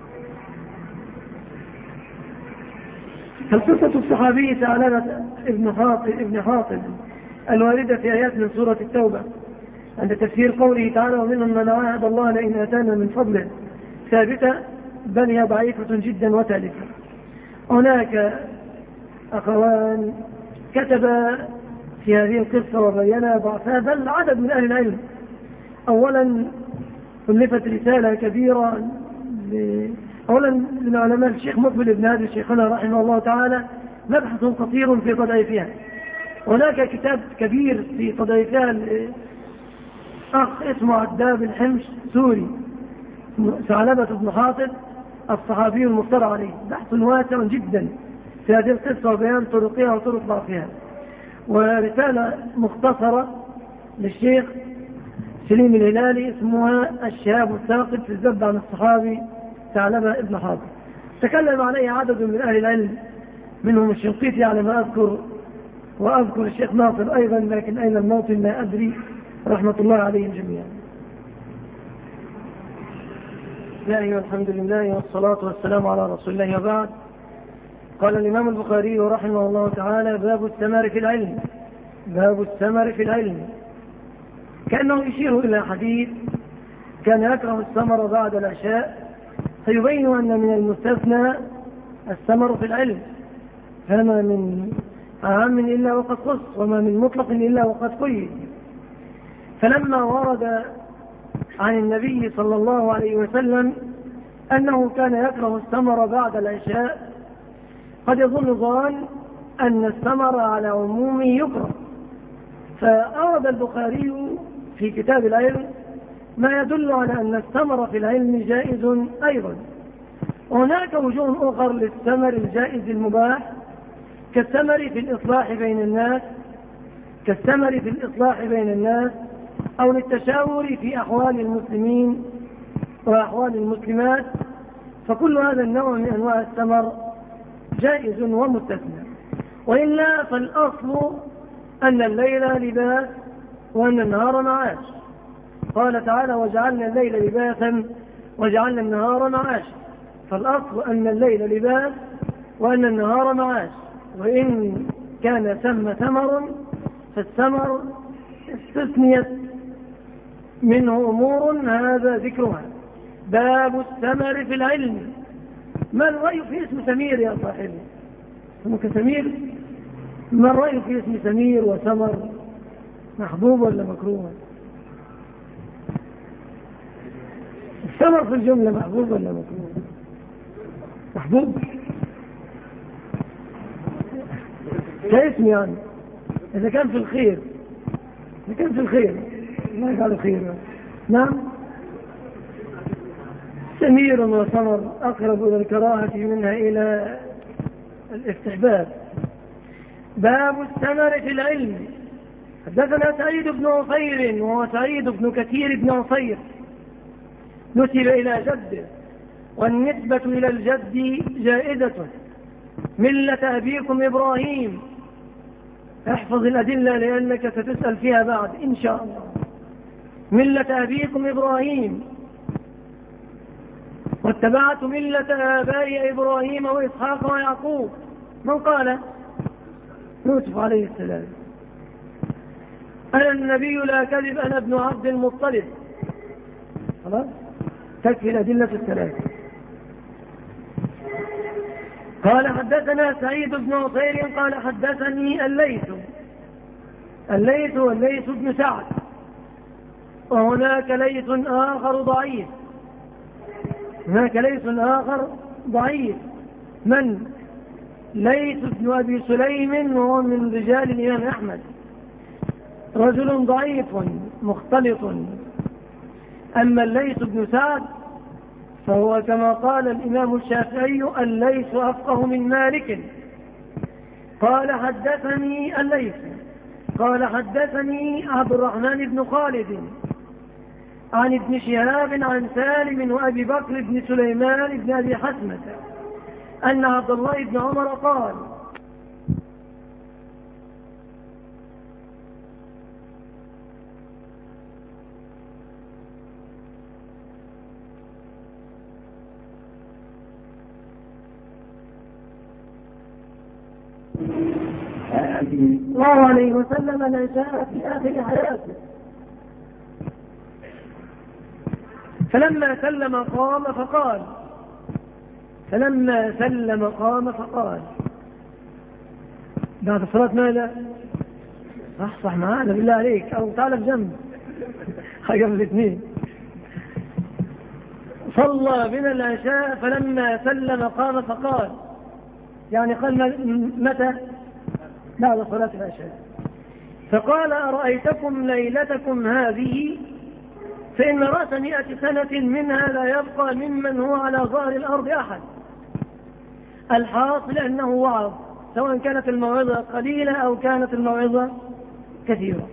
هل قصة الصحابي ثعلبة ابن حاطب الواردة في آيات من سورة التوبة عند تفسير قوله تعالى ومنهم من عاهد الله لئن آتانا من فضله ثابتة، بل هي ضعيفة جدا وتالفة؟ هناك أخوان كتب في هذه القصة وبينا ضعفها، بل عدد من أهل العلم أولا ألفت رسالة كبيرة أولا من علماء الشيخ مقبل بن هادي شيخنا رحمه الله تعالى، مبحث قصير في تضعيفها. هناك كتاب كبير في تضعيفها أخ اسمه عداب الحمش سوري، ثعلبة بن حاطب الصحابي المفترى عليه، بحث واسع جدا في هذه القصة وبيان طرقها وطرق ضعفها. ورسالة مختصرة للشيخ سليم الهلالي اسمها الشهاب الثاقب في الذب عن الصحابي ثعلبة بن حاطب، تكلم عليه عدد من أهل العلم منهم الشنقيطي على ما أذكر، وأذكر الشيخ ناصر أيضا، لكن أين الموطن لا أدري، رحمة الله عليهم جميعا. لا أيها الحمد لله والصلاة والسلام على رسول الله وبعد. قال الإمام البخاري رحمه الله تعالى: باب الثمر في العلم. باب الثمر في العلم، كأنه يشير إلى حديث كان يكره الثمر بعد العشاء، فيبين أن من المستثنى الثمر في العلم، فما من عام إلا وقد خص، وما من مطلق إلا وقد قيد. فلما ورد عن النبي صلى الله عليه وسلم أنه كان يكره الثمر بعد العشاء، قد يظن ظان أن الثمر على عمومه يكره، فأورد البخاري في كتاب العلم ما يدل على أن الثمر في العلم جائز أيضا. وهناك وجوه أخرى للثمر الجائز المباح، كالثمر في الإصلاح بين الناس، كالثمر في الإصلاح بين الناس، أو للتشاور في أحوال المسلمين وأحوال المسلمات، فكل هذا النوع من أنواع الثمر جائز ومستثنى. وإلا فالأصل أن الليل لباس وأن النهار معاش. قال تعالى: وجعلنا الليل لباسا وجعلنا النهار معاشا. فالأصل أن الليل لباس وأن النهار معاش. وإن كان ثم ثمر فالثمر استثنيت منه أمور هذا ذكرها. باب الثمر في العلم. ما الرأي في اسم سمير يا صاحبي؟ اسمك سمير؟ ما الرأي في اسم سمير وثمر؟ محبوب ولا مكروه؟ الثمر في الجملة محبوب ولا مكروه؟ محبوب كاسم يعني، إذا كان في الخير، إذا كان في الخير ما يفعل خير. نعم، سمير وثمر أقرب إلى الكراهة منها إلى الاستحباب. باب الثمر في العلم. حدثنا سعيد بن عصير، وهو سعيد بن كثير بن عصير، نسب إلى جده، والنسبة إلى الجد جائزة، ملة أبيكم إبراهيم. احفظ الأدلة لأنك ستسأل فيها بعد إن شاء الله. ملة أبيكم إبراهيم، واتبعت ملة آباء إبراهيم وإسحاق ويعقوب. من قال؟ يوسف عليه السلام. أنا النبي لا كذب، أنا ابن عبد المطلب. خلاص، تكفي الأدلة الثلاثة. قال: حدثنا سعيد بن عصير قال: حدثني الليث بن سعد. وهناك ليث آخر ضعيف، هناك ليث آخر ضعيف. من؟ ليث بن أبي سليم، وهو من رجال الإمام أحمد، رجل ضعيف مختلط. أما الليث بن سعد فهو كما قال الإمام الشافعي: الليث أفقه من مالك. قال: حدثني الليث قال: حدثني عبد الرحمن بن خالد عن ابن شهاب عن سالم وأبي بكر بن سليمان بن أبي حسمة أن عبد الله بن عمر قال: الله عليه وسلم العشاء في آخر حياته، فلما سلم قام فقال بعد الصلاة: ماذا؟ صح معانا بالله عليك، أو تعال بجنب، حاجة من الاثنين. صلى بنا العشاء فلما سلم قام فقال، يعني قال متى؟ بعد صلاة العشاء. فقال أرأيتكم ليلتكم هذه فإن رأس 100 سنة منها لا يبقى ممن هو على ظهر الأرض أحد. الحاصل أنه وعظ، سواء كانت الموعظة قليلة أو كانت الموعظة كثيرة.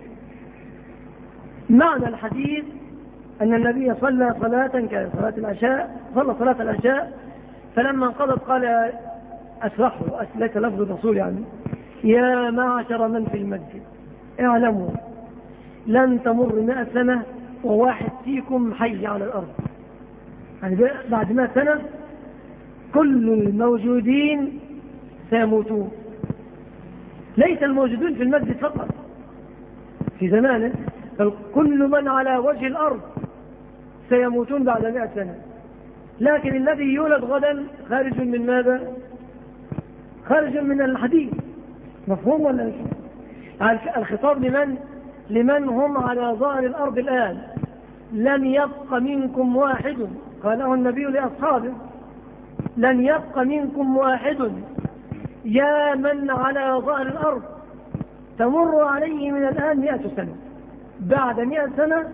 معنى الحديث أن النبي صلى صلاة كانت صلاة العشاء، صلى صلاة العشاء فلما انقضت قال أسرحوا، ليس لفظ الرسول يعني، يا معشر من في المسجد اعلموا لن تمر 100 سنة وواحد فيكم حي على الأرض. يعني بعد 100 سنة كل الموجودين سيموتون، ليس الموجودون في المسجد فقط في زمانه، بل كل من على وجه الأرض سيموتون بعد 100 سنة. لكن الذي يولد غدا خارج من ماذا؟ خارج من الحديث. مفهوم ولا مش؟ الخطاب لمن هم على ظهر الأرض الآن. لن يبق منكم واحد، قاله النبي لأصحابه، لن يبق منكم واحد يا من على ظهر الأرض تمر عليه من الآن 100 سنة، بعد 100 سنة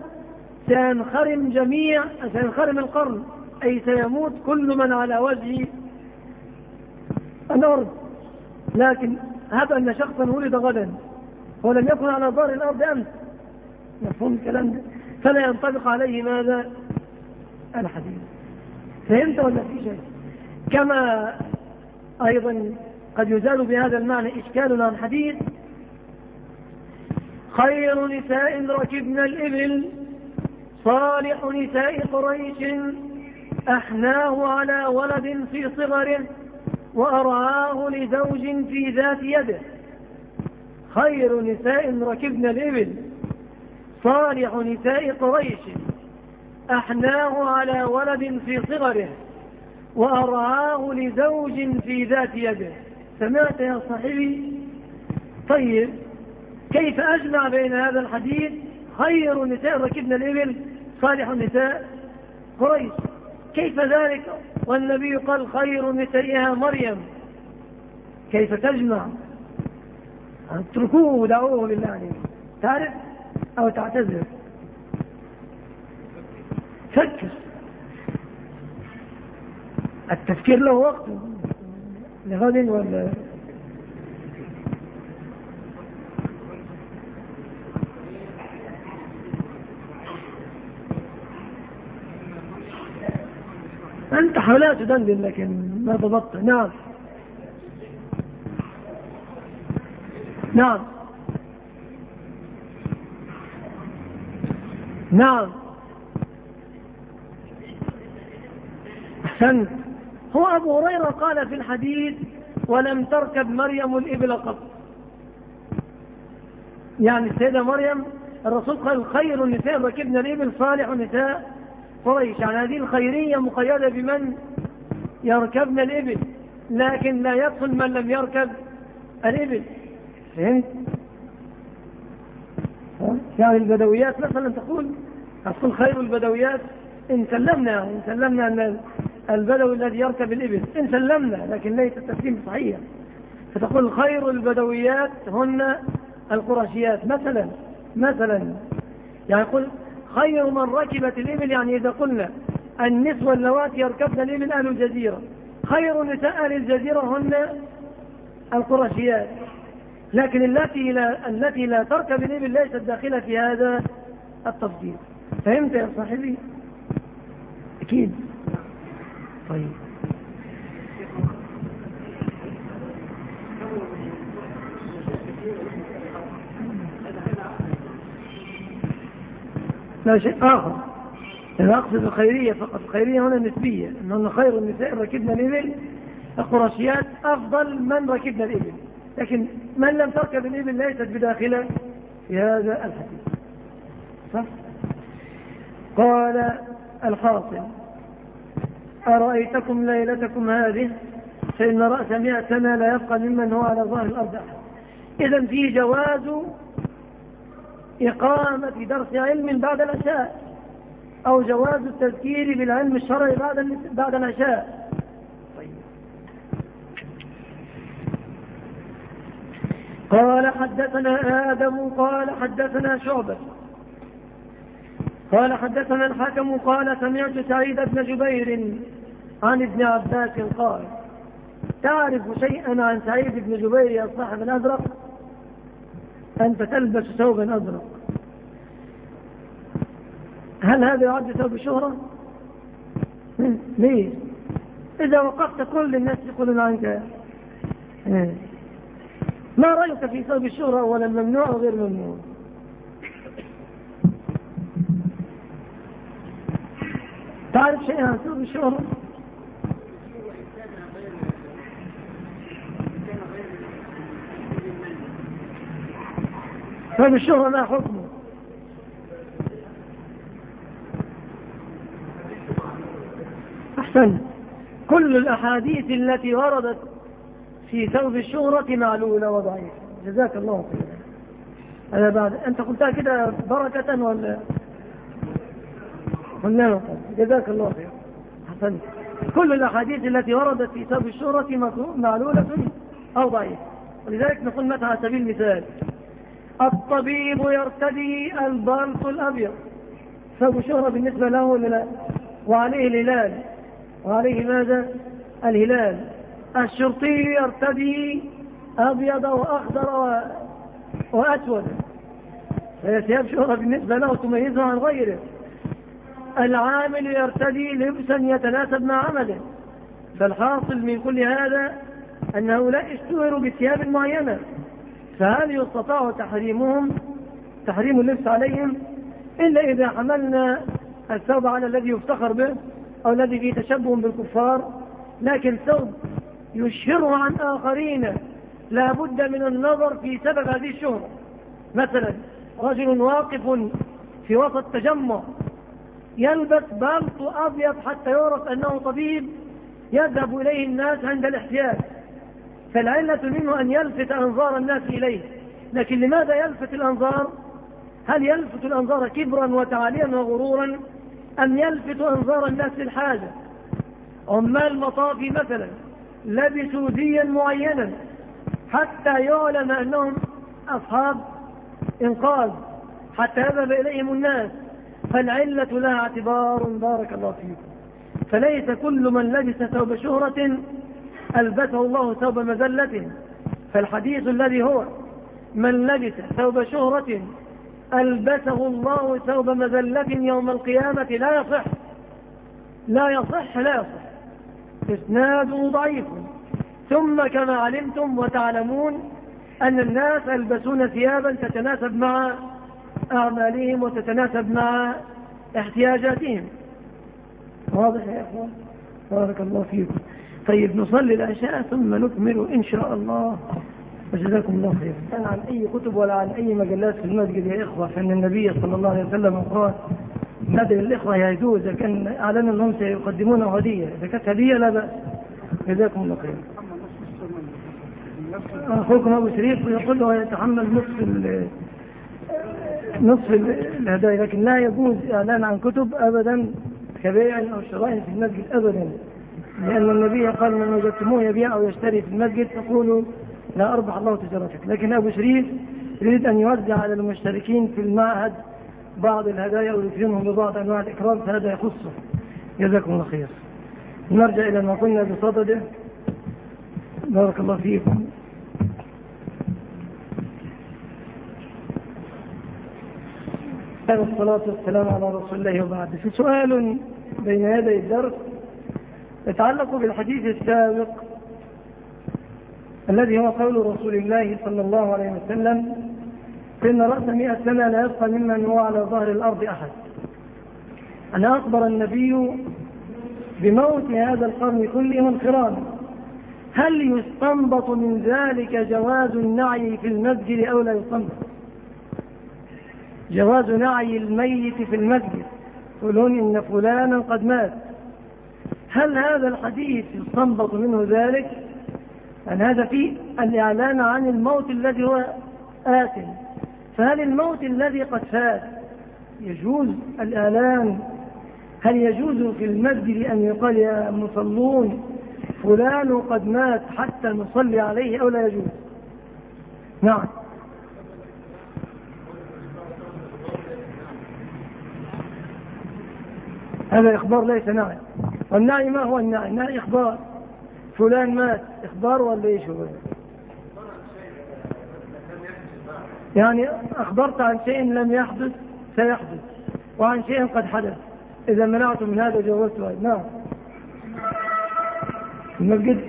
سينخرم القرن، أي سيموت كل من على وجه الأرض. لكن هذا أن شخصا ولد غدا ولم يكن على ظهر الأرض أمس، مفهوم الكلام ده؟ فلا ينطبق عليه ماذا؟ الحديث. فهمت ولا في شيء؟ كما أيضا قد يزال بهذا المعنى إشكال عن حديث خير نساء ركبن الإبل صالح نساء قريش أحناه على ولد في صغره وأرعاه لزوج في ذات يده. خير نساء ركبن الإبل صالح نساء قريش أحناه على ولد في صغره وأرعاه لزوج في ذات يده. سمعت يا صاحبي؟ طيب كيف أجمع بين هذا الحديث خير نساء ركبن الإبل صالح نساء قريش؟ كيف ذلك والنبي قال خير نسائها مريم؟ كيف تجمع؟ اتركوه ودعوه لله عليه. تعرف أو تعتذر؟ فكر، التفكير له وقت لغد ولا أنت حاولت تدندن لكن ما ضبطت. نعم نعم نعم أحسنت. هو أبو هريرة قال في الحديث ولم تركب مريم الإبل قط، يعني السيدة مريم الرسول قال خير النساء ركبنا الإبل صالح نساء قريش، يعني هذه الخيرية مقيدة بمن يركبن الإبل، لكن لا يدخل من لم يركب الإبل. فهمت؟ يعني البدويات مثلا تقول خير البدويات إن سلمنا أن البدوي الذي يركب الإبل إن سلمنا، لكن ليس التسليم صحيح. فتقول خير البدويات هن القرشيات مثلا يعني يقول خير من ركبت الإبل، يعني إذا قلنا النسوة اللواتي يركبن الإبل أهل الجزيرة، خير نساء أهل الجزيرة هن القرشيات، لكن التي لا تركب الإبل ليست داخلة في هذا التفضيل. فهمت يا صاحبي؟ أكيد. طيب لا شيء آخر، أنا أقصد الخيرية فقط. الخيرية هنا نسبية، أن خير النساء ركبنا الإبل القرشيات أفضل من ركبنا الإبل، لكن من لم تركب الإبل ليست بداخلة في هذا الحديث. صح؟ قال الحاصل أرأيتكم ليلتكم هذه فإن رأس 100 سنة لا يبقى ممن هو على ظهر الأرض أحد. إذن في جواز إقامة درس علم بعد العشاء، أو جواز التذكير بالعلم الشرعي بعد العشاء. طيب. قال حدثنا آدم قال حدثنا شعبة قال حدثنا الحكم قال سمعت سعيد بن جبير عن ابن عباس قال: تعرف شيئا عن سعيد بن جبير يا صاحب الأزرق؟ أنت تلبس ثوبا أزرق، هل هذا يعد ثوب الشهرة؟ ليه؟ إذا وقفت كل الناس يقولون عنك. ما رأيك في ثوب الشهرة؟ ولا ممنوع وغير ممنوع؟ تعرف شيئا عن ثوب الشهرة؟ ثوب الشهرة ما حكمه؟ أحسن. كل الأحاديث التي وردت في ثوب الشهرة معلولة وضعيفة. جزاك الله خيرا. أنا بعد أنت قلتها كده بركة ولا قلنا؟ جزاك الله خيرا. أحسن. كل الأحاديث التي وردت في ثوب الشهرة معلولة أو ضعيفة. ولذلك نقول مثلا على سبيل المثال: الطبيب يرتدي البلط الأبيض، ثوب الشهرة بالنسبة له لا، وعليه الهلال، وعليه ماذا؟ الهلال. الشرطي يرتدي أبيض وأخضر وأسود، فهي ثياب شهرة بالنسبة له تميزه عن غيره. العامل يرتدي لبسا يتناسب مع عمله. فالحاصل من كل هذا أن هؤلاء اشتهروا بثياب معينة، فهل يستطاع تحريم اللبس عليهم إلا إذا حملنا الثوب على الذي يفتخر به أو الذي فيه تشبه بالكفار. لكن ثوب يشهره عن آخرين لا بد من النظر في سبب هذه الشهرة. مثلا رجل واقف في وسط تجمع يلبس بلط أبيض حتى يعرف أنه طبيب يذهب إليه الناس عند الاحتياج، فالعلة منه أن يلفت أنظار الناس إليه. لكن لماذا يلفت الأنظار؟ هل يلفت الأنظار كبرا وتعاليا وغرورا، أم يلفت أنظار الناس للحاجة؟ عمال مطافي مثلا لبسوا زيا معينا حتى يعلم أنهم أصحاب إنقاذ، حتى يذهب إليهم الناس، فالعلة لها اعتبار. بارك الله فيكم. فليس كل من لبس ثوب شهرة ألبسه الله ثوب مذلة. فالحديث الذي هو من لبس ثوب شهرة ألبسه الله ثوب مذلة يوم القيامة لا يصح لا يصح لا يصح، إسناده ضعيف. ثم كما علمتم وتعلمون أن الناس يلبسون ثيابا تتناسب مع أعمالهم وتتناسب مع احتياجاتهم. واضح يا أخوان؟ بارك الله فيكم. طيب نصلي العشاء ثم نكمل إن شاء الله، وجزاكم الله خيرا. عن أي كتب ولا عن أي مجلات في المسجد يا إخوة، فإن النبي صلى الله عليه وسلم قال: هذا الإخوة يجوز، إذا كان أعلنوا أنهم سيقدمون هدية، إذا كانت هدية لا بأس. جزاكم الله خيرا. أخوكم أبو شريف يقول له يتحمل نصف الهدايا، لكن لا يجوز إعلان عن كتب أبدا كبيع أو شراء في المسجد أبدا، لأن النبي قال: من وجدتموه يبيع أو يشتري في المسجد فقولوا لا أربح الله تجارتك. لكن أبو شريف يريد أن يوزع على المشتركين في المعهد بعض الهدايا ويكرمهم ببعض أنواع الإكرام، فهذا يخصه. جزاكم الله خير. نرجع إلى ما قلنا بصدده. بارك الله فيكم. الصلاة والسلام على رسول الله وبعد. في سؤال بين يدي الدرس يتعلق بالحديث السابق الذي هو قول رسول الله صلى الله عليه وسلم: إن رأس 100 سنة لا يبقى ممن هو على ظهر الأرض أحد. أن أخبر النبي بموت هذا القرن كله انقراضا. هل يستنبط من ذلك جواز النعي في المسجد أو لا يستنبط؟ جواز نعي الميت في المسجد، يقولون إن فلانا قد مات. هل هذا الحديث يستنبط منه ذلك أن هذا فيه الإعلان عن الموت الذي هو آت، فهل الموت الذي قد فات يجوز الآلام؟ هل يجوز في المسجد أن يقال يا مصلون فلان قد مات حتى نصلي عليه أو لا يجوز؟ نعم. هذا إخبار ليس نعي. والنعي ما هو النعي؟ النعي إخبار. فلان مات إخبار ولا إيش هو؟ يعني أخبرت عن شيء لم يحدث سيحدث، وعن شيء قد حدث. إذا منعت من هذا جوزت هذا. نعم. المسجد.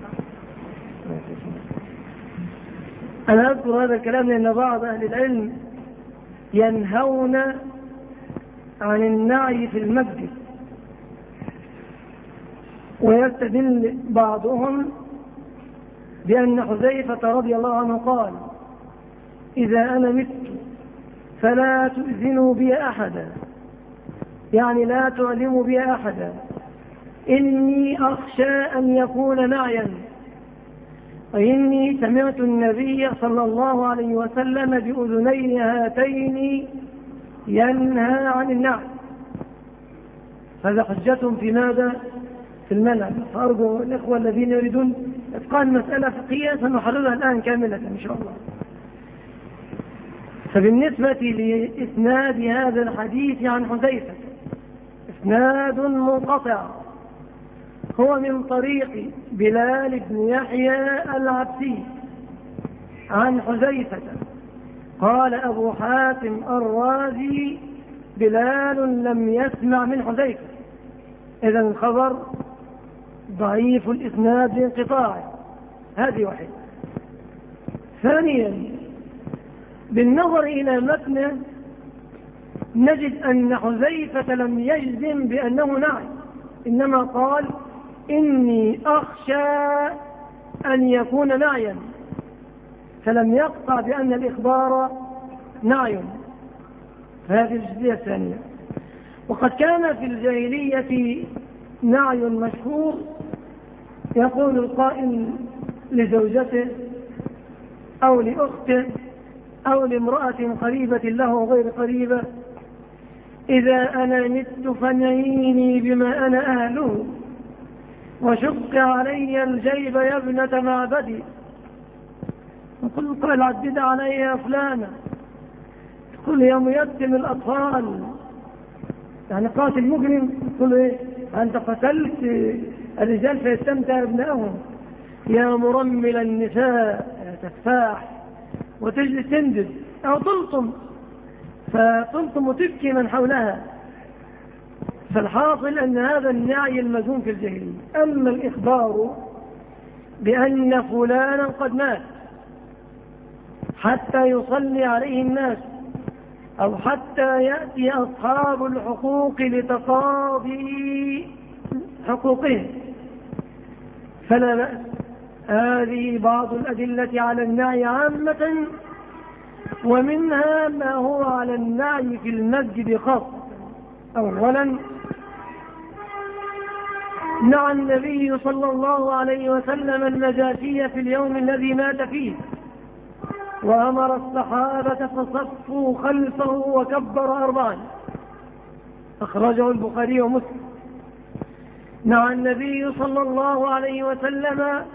أنا أذكر هذا الكلام لأن بعض أهل العلم ينهون عن النعي في المسجد، ويستدل بعضهم بأن حذيفة رضي الله عنه قال: إذا أنا مت فلا تؤذنوا بي أحدا، يعني لا تعلموا بي أحدا، إني أخشى أن يكون نعيا، وإني سمعت النبي صلى الله عليه وسلم بأذني هاتين ينهى عن النعي. هذا حجة في ماذا؟ في المنع. فأرجو الإخوة الذين يريدون إتقان مسألة فقهية سنحررها الآن كاملة إن شاء الله. فبالنسبة لإسناد هذا الحديث عن حذيفة إسناد منقطع، هو من طريق بلال بن يحيى العبسي عن حذيفة. قال أبو حاتم الرازي: بلال لم يسمع من حذيفة. إذا الخبر ضعيف الإسناد لانقطاعه. هذه واحدة. ثانيا، بالنظر إلى متنه نجد أن حذيفة لم يجزم بأنه نعي، إنما قال: إني أخشى أن يكون نعيا، فلم يقطع بأن الإخبار نعي. هذه الجزئية الثانية. وقد كان في الجاهلية نعي مشهور، يقول القائل لزوجته أو لأخته أو لامرأة قريبة له وغير قريبة: إذا أنا مت فنعيني بما أنا أهله، وشق علي الجيب يا ابنة معبدي. وقل قال: عدد علي يا فلانة. تقول: يا ميتم الأطفال، يعني قاتل مجرم. تقول: إيه أنت قتلت الرجال فيستمتع ابنائهم. يا مرمل النساء، يا تفاح. وتجلس تندب أو تلطم، فتلطم وتبكي من حولها. فالحاصل أن هذا النعي المذموم في الجاهلية. أما الإخبار بأن فلانا قد مات حتى يصلي عليه الناس، أو حتى يأتي أصحاب الحقوق لتقاضي حقوقهم، فلا بأس. هذه بعض الأدلة على النعي عامة، ومنها ما هو على النعي في المسجد خاصة. أولا، نعى النبي صلى الله عليه وسلم النجاشي في اليوم الذي مات فيه، وأمر الصحابة فصفوا خلفه وكبر 4. أخرجه البخاري ومسلم. نعى النبي صلى الله عليه وسلم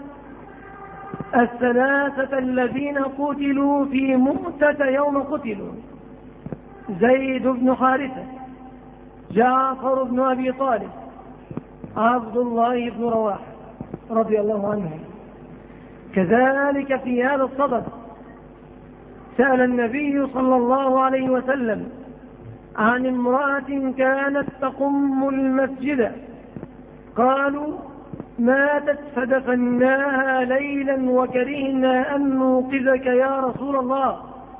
3 الذين قتلوا في مؤتة يوم قتلوا: زيد بن حارثة، جعفر بن أبي طالب، عبد الله بن رواحة رضي الله عنهم. كذلك في هذا الصدد سأل النبي صلى الله عليه وسلم عن امرأة كانت تقم المسجد، قالوا: ماتت فدفناها ليلا وكرهنا أن نوقظك يا رسول الله.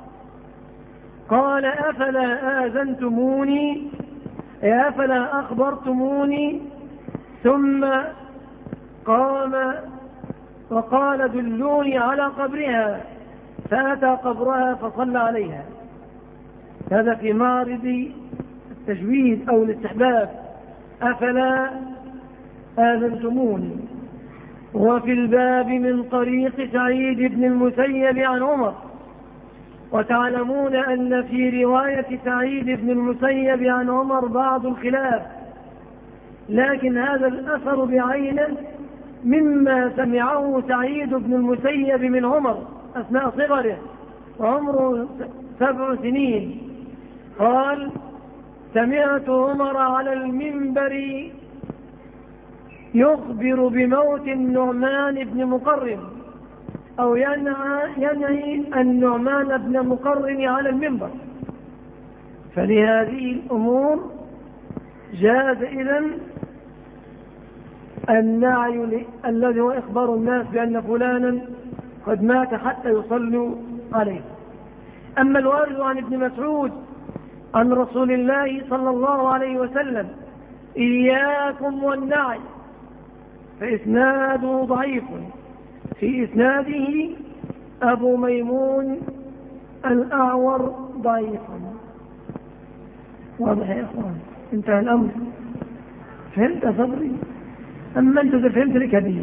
قال: أفلا آذنتموني، أفلا أخبرتموني؟ ثم قام وقال: دلوني على قبرها، فأتى قبرها فصلى عليها. هذا في معرض التجويد أو الاستحباب: أفلا آذنتموني. وفي الباب من طريق سعيد بن المسيب عن عمر وتعلمون أن في رواية سعيد بن المسيب عن عمر بعض الخلاف، لكن هذا الأثر بعينه مما سمعه سعيد بن المسيب من عمر أثناء صغره وعمره 7 سنين. قال: سمعت عمر على المنبر يخبر بموت النعمان بن مقرن، أو ينهي النعمان بن مقرن على المنبر. فلهذه الأمور جاز إذن النعي الذي هو إخبار الناس بأن فلانا قد مات حتى يصلوا عليه. أما الوارد عن ابن مسعود عن رسول الله صلى الله عليه وسلم: إياكم والنعي، فإسناده ضعيف، في إسناده أبو ميمون الأعور ضعيف. واضح يا أخوان؟ انتهى الأمر. فهمت يا صبري؟ أما أنت فهمت لك هدية.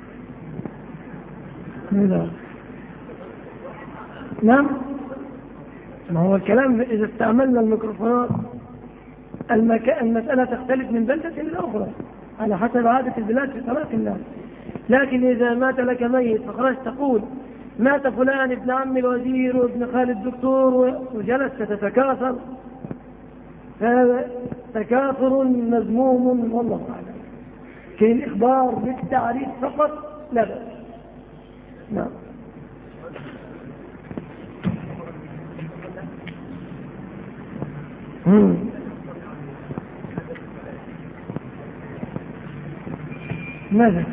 نعم، ما هو الكلام إذا استعملنا الميكروفونات المسألة تختلف من بلدة إلى أخرى على حسب عادة البلاد في طلاق الناس. لكن إذا مات لك ميت فخرجت تقول: مات فلان ابن عم الوزير وابن خالد الدكتور، وجلست تتكاثر، هذا تكاثر مذموم والله أعلم. كي الإخبار بالتعريف فقط لا بأس. نعم. ماذا؟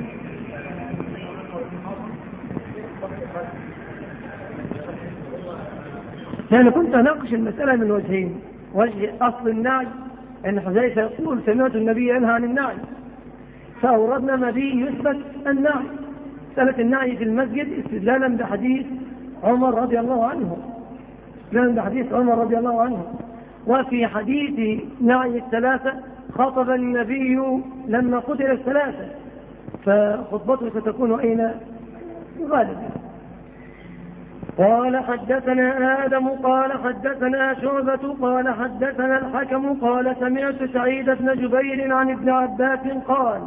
يعني كنت أناقش المسألة من وجهين: وجه أصل النعي أن حذيفة يقول: سمعت النبي ينهى عن النعي، فأوردنا ما به يثبت النعي، مسألة النعي في المسجد استدلالا بحديث عمر رضي الله عنه، وفي حديث نعي الثلاثة خطب النبي لما قتل الثلاثة، فخطبته ستكون أين؟ غالبا. قال: حدثنا آدم قال حدثنا شعبة قال حدثنا الحكم قال: سمعت سعيد بن جبير عن ابن عباس قال: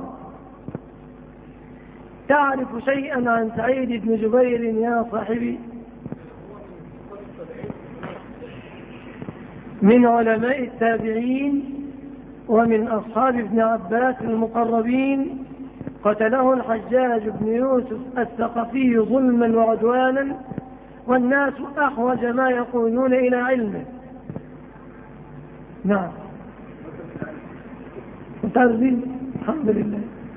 تعرف شيئا عن سعيد بن جبير يا صاحبي؟ من علماء التابعين ومن أصحاب ابن عباس المقربين، قتله الحجاج بن يوسف الثقفي ظلما وعدوانا، والناس أحوج ما يقولون إلى علمه. نعم، متعرفين؟ الحمد لله.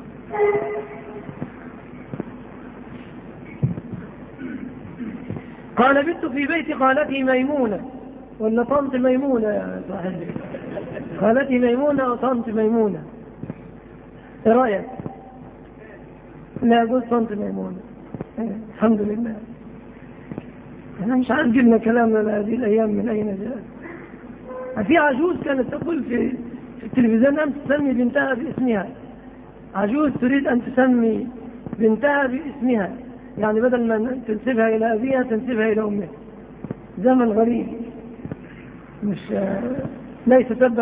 قال: بت في بيت خالتي ميمونة، ولا طنط ميمونة يا صاحبي؟ خالتي ميمونة أو طنط ميمونة؟ إيه رأيك؟ لا، أقول طنط ميمونة. الحمد لله. أنا مش عارف جبنا كلامنا هذه الأيام من أين جاء. في عجوز كانت تقول في التلفزيون: أن تسمي بنتها باسمها. عجوز تريد أن تسمي بنتها باسمها، يعني بدل ما تنسبها إلى أبيها تنسبها إلى أمها. زمن غريب، ليس سبا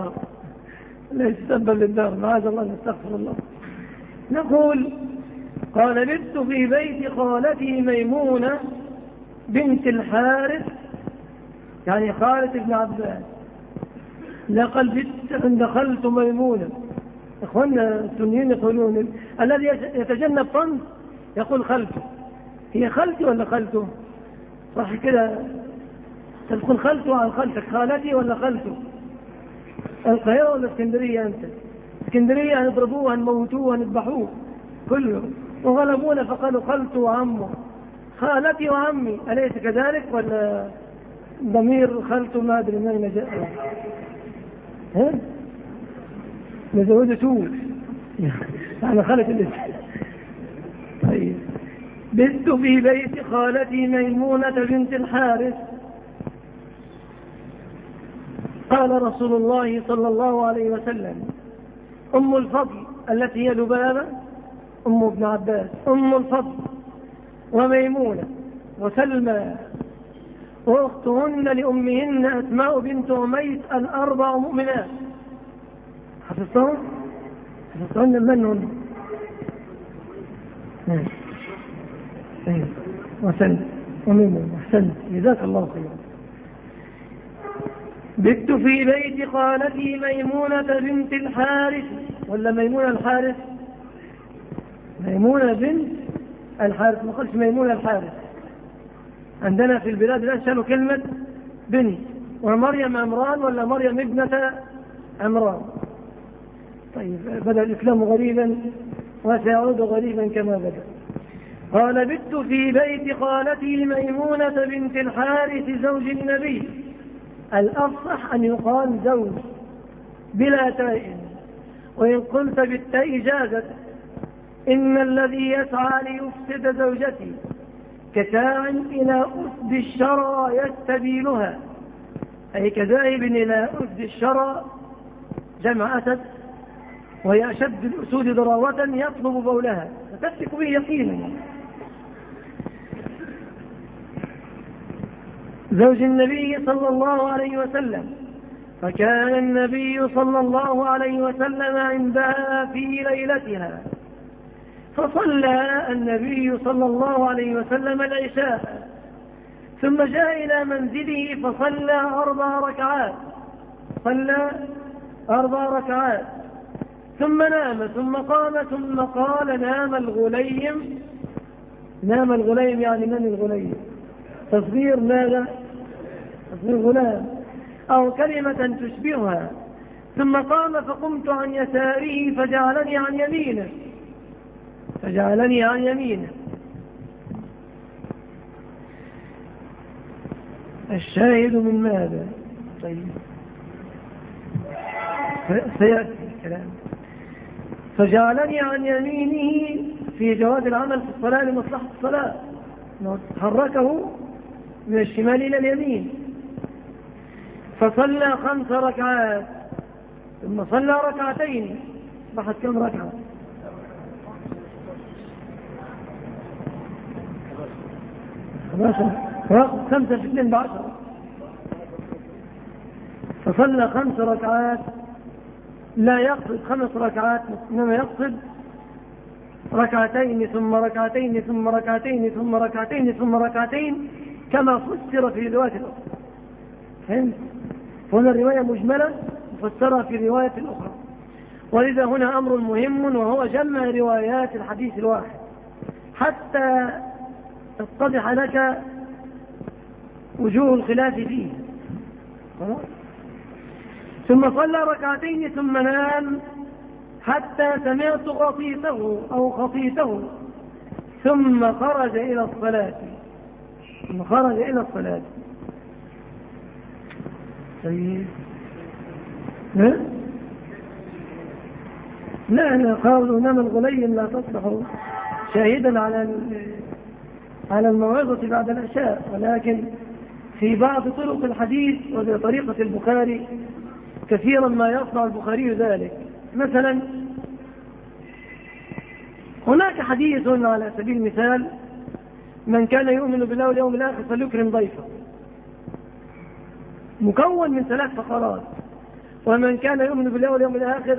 للدهر، معاذ الله، نستغفر الله. نقول: قال: بت في بيت خالتي ميمونة بنت الحارث، يعني خالة ابن عباس. لقد بت أن دخلت ميمونة. إخواننا السنيين يقولون: الذي يتجنب طنط يقول خلته. هي خلتي ولا خلته؟ صح كده؟ تقول خلته عن خلتك، خالتي ولا خلته؟ القاهرة ولا اسكندرية؟ أنت اسكندرية هنضربوه هنموتوه هنذبحوه كله، وغلبونا فقالوا خلته وعمه. خالتي وعمي، أليس كذلك؟ ولا ضمير خلته ما أدري من أين جاء؟ ها؟ نزودته يعني خالة الاسم. طيب: بت في بيت خالتي ميمونة بنت الحارث، قال رسول الله صلى الله عليه وسلم: أم الفضل التي هي لبابة أم ابن عباس، أم الفضل وميمونة وسلمى وأختهن لأمهن أسماء بنت أميس الأربع مؤمنات. حفظتهم؟ حفظتهن من هن؟ وسند أحسنت جزاك الله خيرا. بت في بيت خالتي ميمونة بنت الحارث، ولا ميمونة الحارث؟ ميمونة بنت الحارث، ما قلتش ميمونة الحارث. عندنا في البلاد الآن شالوا كلمة بنت، ومريم عمران ولا مريم ابنة عمران. طيب بدأ الإسلام غريبا وسيعود غريبا كما بدأ. قال بت في بيت خالتي ميمونة بنت الحارث زوج النبي. الأفصح أن يقال زوج بلا تاء، وإن قلت بالتاء جازت. إن الذي يسعى ليفسد زوجتي كساع إلى أسد الشرى يستبيلها، أي كذاهب إلى أسد الشرى جمع أسد، وهي أشد الأسود ضراوة يطلب بولها فتسلك به يقينا. زوج النبي صلى الله عليه وسلم. فكان النبي صلى الله عليه وسلم عندها في ليلتها، فصلى النبي صلى الله عليه وسلم العشاء، ثم جاء إلى منزله فصلى 4 ركعات، صلى 4 ركعات، ثم نام، ثم قام، ثم قال نام الغليم. نام الغليم يعني من الغليم؟ تصغير ماذا؟ تصغير غلام أو كلمة تشبهها. ثم قام فقمت عن يساره فجعلني عن يمينه، فجعلني عن يمينه. الشاهد من ماذا؟ طيب سيأتي الكلام. فجعلني عن يمينه في جواز العمل في الصلاة لمصلحة الصلاة، حركه من الشمال إلى اليمين. فصلى 5 ركعات، ثم صلى 2 ركعتين. بحث كم ركعة؟ 5 في 2 ب10. فصلى 5 ركعات، لا يقصد 5 ركعات، إنما يقصد 2 ركعتين ثم ركعتين ثم ركعتين ثم ركعتين ثم ركعتين، كما فسر في الرواية الأخرى. فهمت؟ هنا الرواية مجملة مفسرة في الرواية الأخرى. ولذا هنا أمر مهم، وهو جمع روايات الحديث الواحد حتى تتضح لك وجوه الخلاف فيه. ثم صلى 2 ركعتين ثم نام حتى سمعت غطيته أو خطيته، ثم خرج إلى الصلاة. طيب لا قالوا نام الغليم لا تصبح شاهدا على الموعظة بعد العشاء، ولكن في بعض طرق الحديث وبطريقة البخاري كثيرا ما يصنع البخاري ذلك. مثلا هناك حديث على سبيل المثال: من كان يؤمن بالله واليوم الآخر فليكرم ضيفه، مكون من 3 فقرات: ومن كان يؤمن بالله واليوم الآخر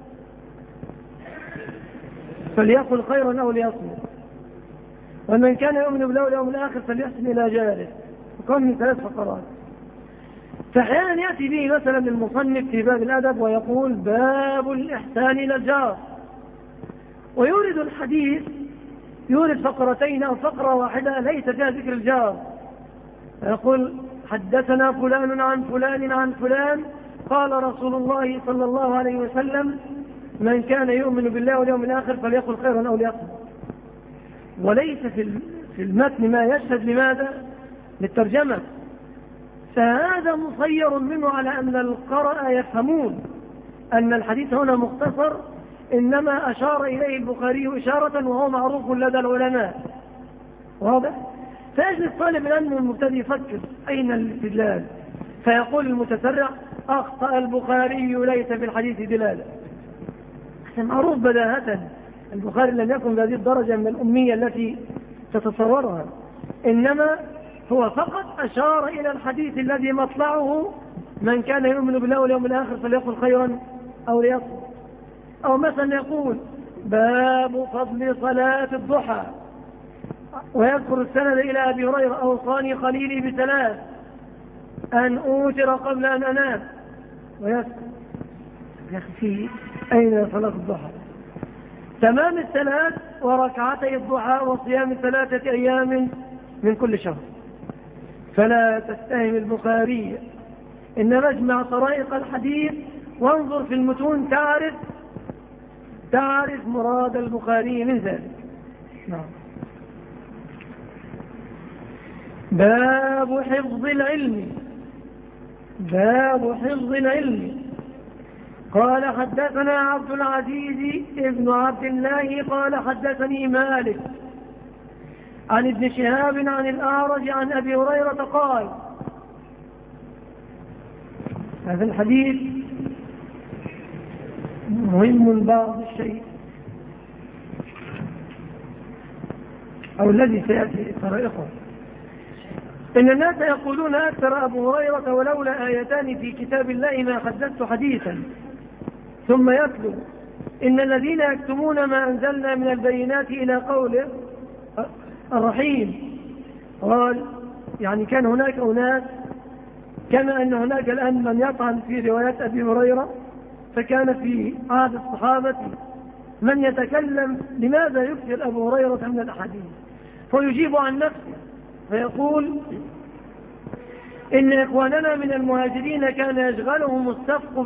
فليقل خيرا أو ليصمت، ومن كان يؤمن بالله واليوم الآخر فليحسن إلى جاره، مكون من 3 فقرات. فأحيانا يأتي به مثلا المصنف في باب الأدب ويقول: باب الإحسان إلى الجار، ويورد الحديث، يورد فقرتين أو فقرة واحدة ليس فيها ذكر الجار، فيقول: حدثنا فلان عن فلان عن فلان قال رسول الله صلى الله عليه وسلم: من كان يؤمن بالله واليوم الآخر فليقل خيرا أو ليصمت. وليس في المتن ما يشهد لماذا؟ للترجمة. فهذا مصير منه على أن القراء يفهمون أن الحديث هنا مختصر، إنما أشار إليه البخاري إشارة وهو معروف لدى العلماء. واضح؟ فيجلس طالب العلم المبتدئ يفكر أين الاستدلال، فيقول المتسرع: أخطأ البخاري، ليس في الحديث دلالة. معروف بداهة البخاري لم يكن بهذه الدرجة من الأمية التي تتصورها، إنما هو فقط أشار إلى الحديث الذي مطلعه من كان يؤمن بالله واليوم الآخر فليقل خيرا أو ليصمت. أو مثلا يقول باب فضل صلاة الضحى، ويذكر السند إلى أبي هريرة أوصاني خليلي بثلاث: أن أوتر قبل أن أنام. ويذكر يا أخي أين صلاة الضحى؟ تمام الثلاث وركعتي الضحى وصيام 3 أيام من كل شهر. فلا تستهم البخاري، إنما اجمع طرائق الحديث وانظر في المتون تعرف مراد البخاري من ذلك. نعم. باب حفظ العلم. قال حدثنا عبد العزيز ابن عبد الله قال حدثني مالك عن ابن شهاب عن الأعرج عن أبي هريرة قال. هذا الحديث مهم بعض الشيء، أو الذي سيأتي طريقه. إن الناس يقولون أكثر أبو هريرة ولولا آيتان في كتاب الله ما حدثت حديثا. ثم يتلو إن الذين يكتمون ما أنزلنا من البينات إلى قوله الرحيم. قال يعني كان هناك أناس، كما أن هناك الآن من يطعن في روايات أبي هريرة، فكان في عهد الصحابة من يتكلم لماذا يكثر أبو هريرة من الأحاديث، فيجيب عن نفسه فيقول إن إخواننا من المهاجرين كان يشغلهم السفق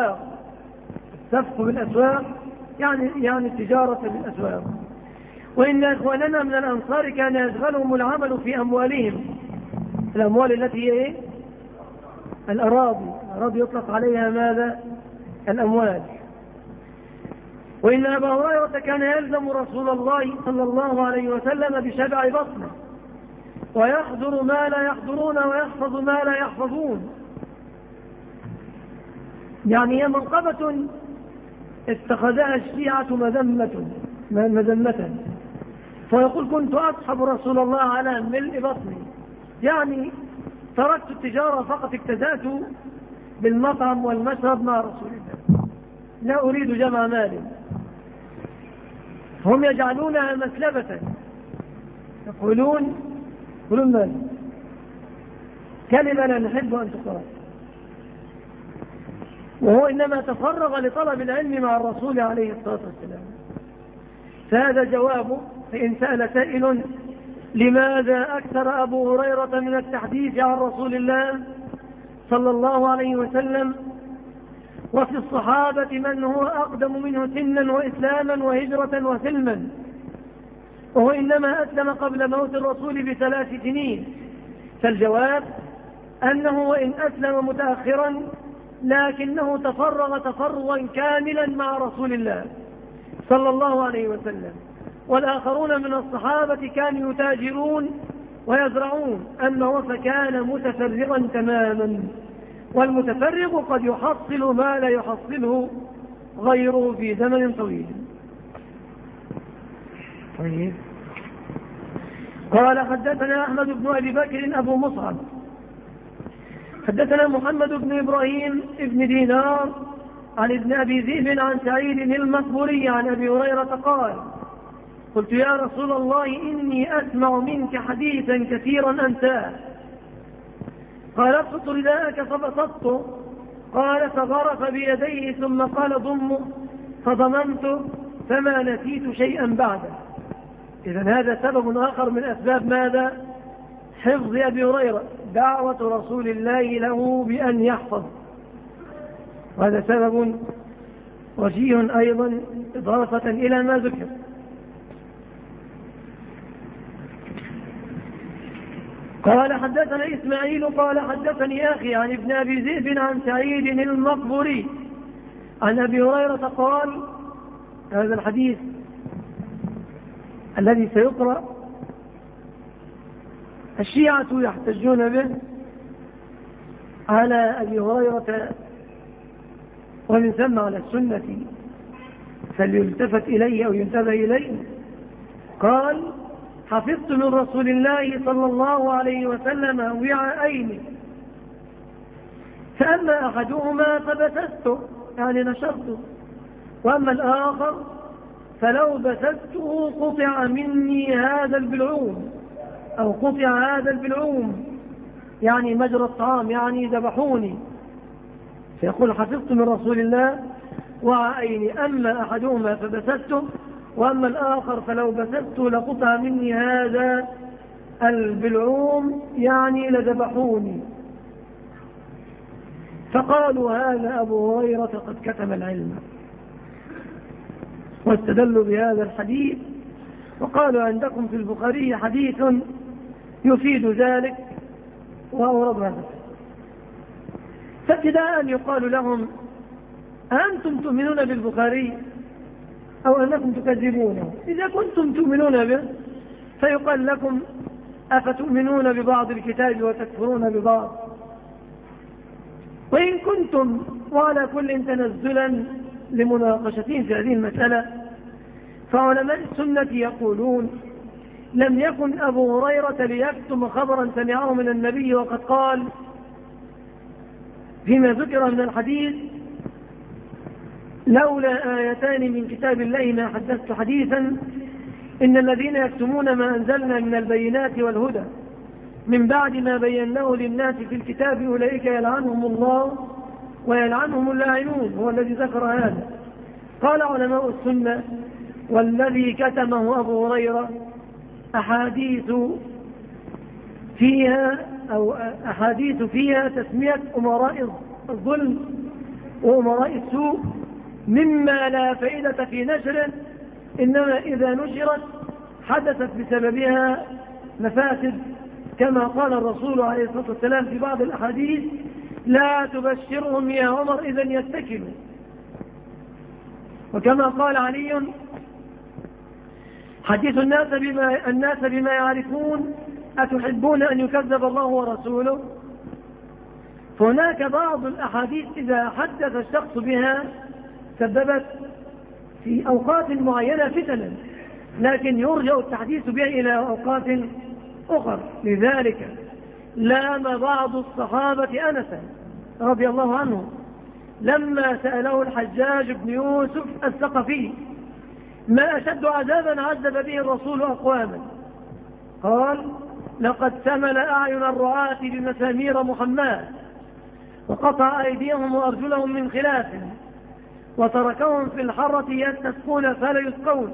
بالأسواق يعني التجارة بالأسواق، وإن إخواننا من الأنصار كان يشغلهم العمل في أموالهم، الأموال التي هي الأراضي يطلق عليها ماذا؟ الأموال. وإن أبا هريرة كان يلزم رسول الله صلى الله عليه وسلم بشبع بطنه، ويحضر ما لا يحضرون ويحفظ ما لا يحفظون. يعني هي منقبة اتخذها الشيعة مذمة. فيقول كنت أصحب رسول الله على ملء بطني، يعني تركت التجارة فقط اكتزأت بالمطعم والمشرب مع رسول الله، لا أريد جمع مال. هم يجعلونها مسلبة، يقولون مال، كلمة لا نحب أن تقال، وهو إنما تفرغ لطلب العلم مع الرسول عليه الصلاة والسلام. فهذا جوابه. فإن سأل سائل لماذا أكثر أبو هريرة من التحديث عن رسول الله صلى الله عليه وسلم، وفي الصحابة من هو أقدم منه سنا وإسلاما وهجرة وسلما، وهو إنما أسلم قبل موت الرسول ب3 سنين. فالجواب أنه وإن أسلم متأخرا لكنه تفرغ تفرغا كاملا مع رسول الله صلى الله عليه وسلم. والآخرون من الصحابة كانوا يتاجرون ويزرعون، أما هو فكان متفرغا تماما، والمتفرغ قد يحصل ما لا يحصله غيره في زمن طويل. طيب. قال حدثنا أحمد بن أبي بكر أبو مصعب حدثنا محمد بن إبراهيم ابن دينار عن ابن أبي ذئب عن سعيد المقبوري عن أبي هريرة قال قلت يا رسول الله إني أسمع منك حديثا كثيرا أنساه. قال ابسط رداءك فبسطته. قال فغرف بيديه ثم قال ضمه فضممته فما نسيت شيئا بعده. إذن هذا سبب آخر من أسباب ماذا؟ حفظ أبي هريرة، دعوة رسول الله له بأن يحفظ، وهذا سبب وجيه أيضا إضافة إلى ما ذكر. قال حدثنا إسماعيل قال حدثني أخي عن ابن أبي ذئب عن سعيد المقبوري عن أبي هريرة قال. هذا الحديث الذي سيقرأ الشيعة يحتجون به على أبي هريرة ومن ثم على السنة فليلتفت إليه أو ينتبه إليه. قال حفظت من رسول الله صلى الله عليه وسلم وعاءين، فأما أحدهما فبثثته يعني نشرته، وأما الآخر فلو بثثته قطع مني هذا البلعوم، أو قطع هذا البلعوم يعني مجرى الطعام، يعني ذبحوني. فيقول حفظت من رسول الله وعاءين، أما أحدهما فبثثته، وأما الآخر فلو بثثته لقطع مني هذا البلعوم يعني لذبحوني. فقالوا هذا أبو هريرة قد كتم العلم، واستدلوا بهذا الحديث وقالوا عندكم في البخاري حديث يفيد ذلك وأورد هذا. فابتداء يقال لهم أنتم تؤمنون بالبخاري أو أنكم تكذبونه؟ إذا كنتم تؤمنون به فيقال لكم أفتؤمنون ببعض الكتاب وتكفرون ببعض؟ وإن كنتم وعلى كل تنزلا لمناقشتين في هذه المسألة، فعلماء السنة يقولون لم يكن أبو هريرة ليكتم خبرا سمعه من النبي، وقد قال فيما ذكر من الحديث لولا آيتان من كتاب الله ما حدثت حديثا إن الذين يكتمون ما أنزلنا من البينات والهدى من بعد ما بيناه للناس في الكتاب أولئك يلعنهم الله ويلعنهم اللاعنون. هو الذي ذكر هذا. قال علماء السنة والذي كتمه أبو هريرة أحاديث فيها تسمية أمراء الظلم وأمراء السوء مما لا فائدة في نشر، إنما إذا نشرت حدثت بسببها مفاسد، كما قال الرسول عليه الصلاة والسلام في بعض الأحاديث لا تبشرهم يا عمر إذا يتكلوا، وكما قال علي حديث الناس بما يعرفون أتحبون أن يكذب الله ورسوله. فهناك بعض الأحاديث إذا حدث الشخص بها سببت في أوقات معينة فتنا، لكن يرجع التحديث بها إلى أوقات أخرى. لذلك لام بعض الصحابة أنسا رضي الله عنه لما سأله الحجاج بن يوسف الثقفي ما أشد عذابا عذب به الرسول أقواما، قال لقد سمل أعين الرعاة بمسامير محمد وقطع أيديهم وأرجلهم من خلاف وتركهم في الحرة يستسقون فلا يسقون.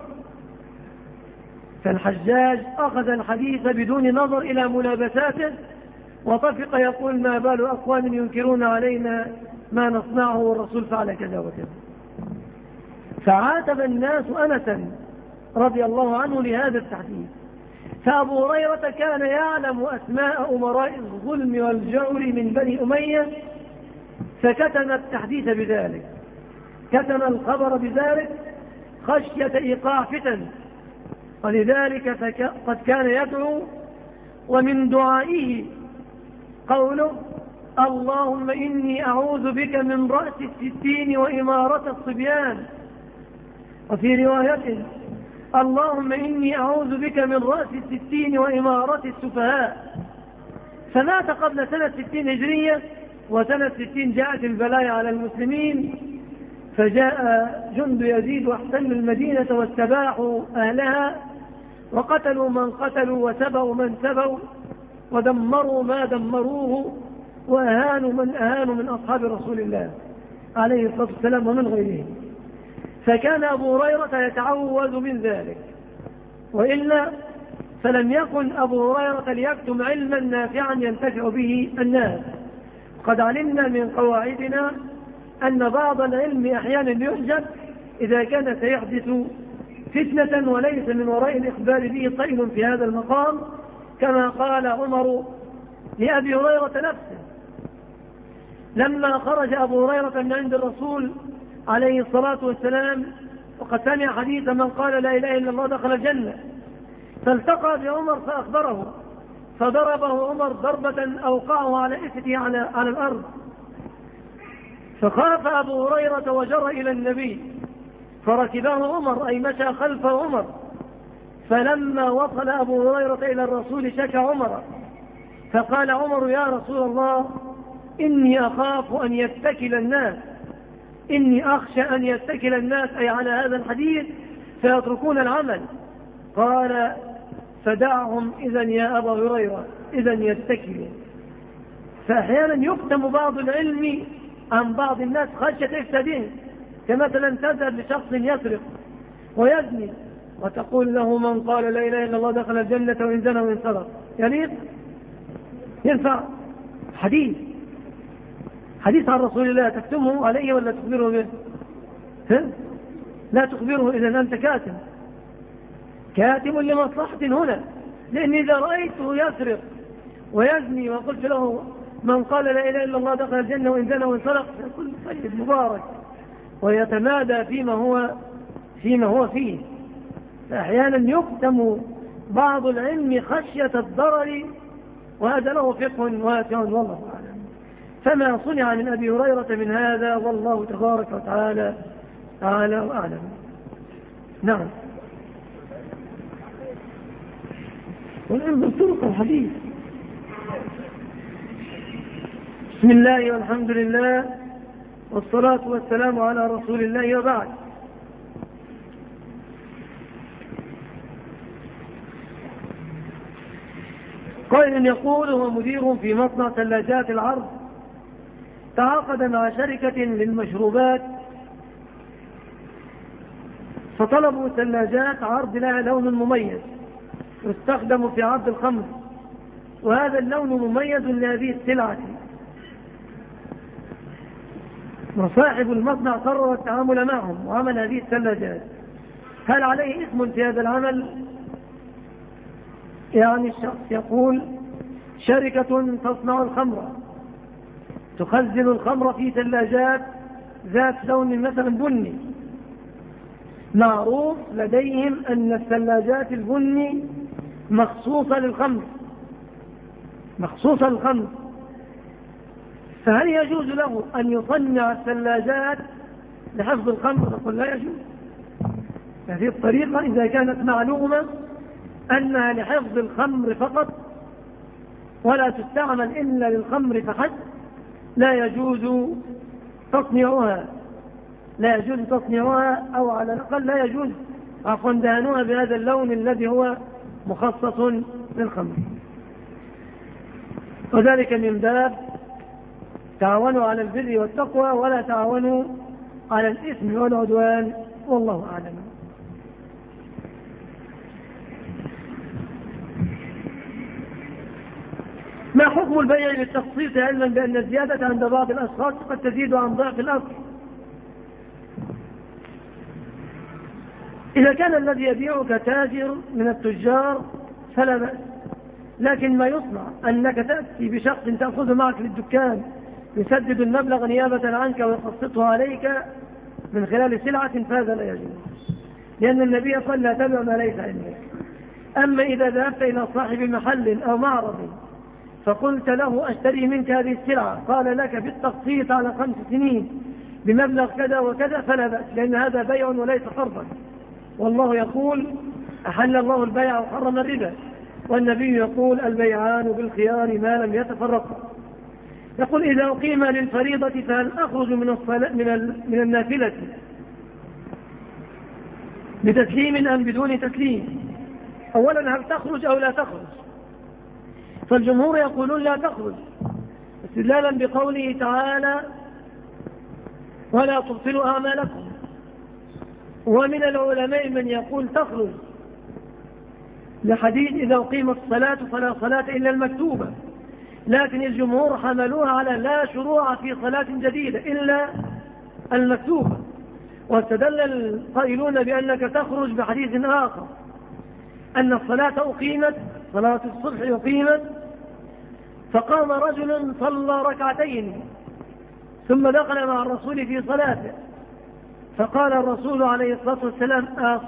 فالحجاج أخذ الحديث بدون نظر إلى ملابساته وطفق يقول ما بال أقوام ينكرون علينا ما نصنعه والرسول فعل كذا وكذا. فعاتب الناس أنسا رضي الله عنه لهذا التحديث. فأبو هريرة كان يعلم أسماء أمراء الظلم والجور من بني أمية، فكتم التحديث بذلك، كتم الخبر بذلك خشية إيقاع فتن. ولذلك قد كان يدعو ومن دعائه قوله اللهم إني أعوذ بك من رأس الستين وإمارة الصبيان، وفي رواية اللهم إني أعوذ بك من رأس الستين وإمارة السفهاء. فمات قبل سنة 60 هجرية، وسنة 60 جاءت البلايا على المسلمين، فجاء جند يزيد واحتلوا المدينة واستباحوا أهلها وقتلوا من قتلوا وسبوا من سبوا ودمروا ما دمروه وأهانوا من أهانوا من أصحاب رسول الله عليه الصلاة والسلام ومن غيرهم. فكان أبو هريرة يتعوذ من ذلك، وإلا فلم يكن أبو هريرة ليكتم علما نافعا ينتفع به الناس. قد علمنا من قواعدنا أن بعض العلم أحيانا يحجب إذا كان سيحدث فتنة وليس من وراء الإخبار به طيل في هذا المقام، كما قال عمر لأبي هريرة نفسه لما خرج أبو هريرة من عند الرسول عليه الصلاة والسلام وقد سمع حديث من قال لا إله إلا الله دخل الجنة، فالتقى بعمر فأخبره، فضربه عمر ضربة أوقعه على إفته على الأرض. فخاف أبو هريرة وجر إلى النبي فركبه عمر، أي مشى خلف عمر، فلما وصل أبو هريرة إلى الرسول شكى عمر، فقال عمر: يا رسول الله، إني أخاف أن يتكل الناس، إني أخشى أن يتكل الناس أي على هذا الحديث فيتركون العمل. قال: فدعهم إذا يا أبا هريرة، إذا يتكلوا. فأحيانا يكتم بعض العلم عن بعض الناس خشية إفسادهم، كمثلا تذهب لشخص يسرق ويزني وتقول له: من قال لا إله إلا الله دخل الجنة وإن زنى وإن سرق. يليق؟ ينفع؟ حديث عن رسول الله تكتمه عليه ولا تخبره به؟ لا تخبره، إذن أنت كاتم لمصلحة هنا. لأن إذا رأيته يسرق ويزني وقلت له: من قال لا إله إلا الله دخل الجنة وإن زنى وإن سرق، يقول: طيب مبارك، ويتمادى فيما هو فيه. فأحيانا يكتم بعض العلم خشية الضرر، وهذا له فقه واسع والله أعلم. فما صنع من أبي هريرة من هذا والله تبارك وتعالى أعلى وأعلم. نعم. والآن بالطرق الحديث. بسم الله والحمد لله والصلاة والسلام على رسول الله، وبعد. قائل يقول: هو مدير في مصنع ثلاجات العرض، تعاقد مع شركة للمشروبات فطلبوا ثلاجات عرض لها لون مميز يستخدم في عرض الخمر، وهذا اللون مميز لهذه السلعة، وصاحب المصنع قرر التعامل معهم وعمل هذه الثلاجات. هل عليه اسم في هذا العمل؟ يعني الشخص يقول: شركة تصنع الخمر تخزن الخمر في ثلاجات ذات لون مثلا بني، معروف لديهم أن الثلاجات البني مخصوصة للخمر، فهل يجوز له أن يصنع الثلاجات لحفظ الخمر؟ نقول: لا يجوز. هذه الطريقة إذا كانت معلومة أنها لحفظ الخمر فقط ولا تستعمل إلا للخمر فحسب، لا يجوز تصنيعها، أو على الأقل لا يجوز دهنها بهذا اللون الذي هو مخصص للخمر. وذلك من باب تعاونوا على البر والتقوى ولا تعاونوا على الإثم والعدوان، والله أعلم. ما حكم البيع للتخصيص، علما بأن الزيادة عند بعض الأشخاص قد تزيد عن ضعف الأصل؟ إذا كان الذي يبيعك تاجر من التجار فلا بأس، لكن ما يصنع أنك تأتي بشخص تأخذه معك للدكان يسدد المبلغ نيابة عنك ويقسطه عليك من خلال سلعة، فهذا لا يجوز، لأن النبي قال: لا تبع ما ليس عندك. أما إذا ذهبت إلى صاحب محل أو معرض فقلت له: أشتري منك هذه السلعة، قال لك بالتقسيط على 5 سنين بمبلغ كذا وكذا، فلا بأس، لأن هذا بيع وليس قرضا. والله يقول: أحل الله البيع وحرم الربا، والنبي يقول: البيعان بالخيار ما لم يتفرقا. يقول: إذا أقيم للفريضة فهل أخرج من النافلة بتسليم أم بدون تسليم؟ أولا، هل تخرج أو لا تخرج؟ فالجمهور يقولون لا تخرج، استدلالا بقوله تعالى: ولا تبطلوا أعمالكم. ومن العلماء من يقول تخرج لحديث: إذا أقيمت الصلاة فلا صلاة إلا المكتوبة، لكن الجمهور حملوها على لا شروع في صلاة جديدة إلا المكتوبة، واستدل القائلون بأنك تخرج بحديث آخر أن الصلاة أقيمت، صلاة الصبح أقيمت، فقام رجل صلى ركعتين ثم دخل مع الرسول في صلاته، فقال الرسول عليه الصلاة والسلام: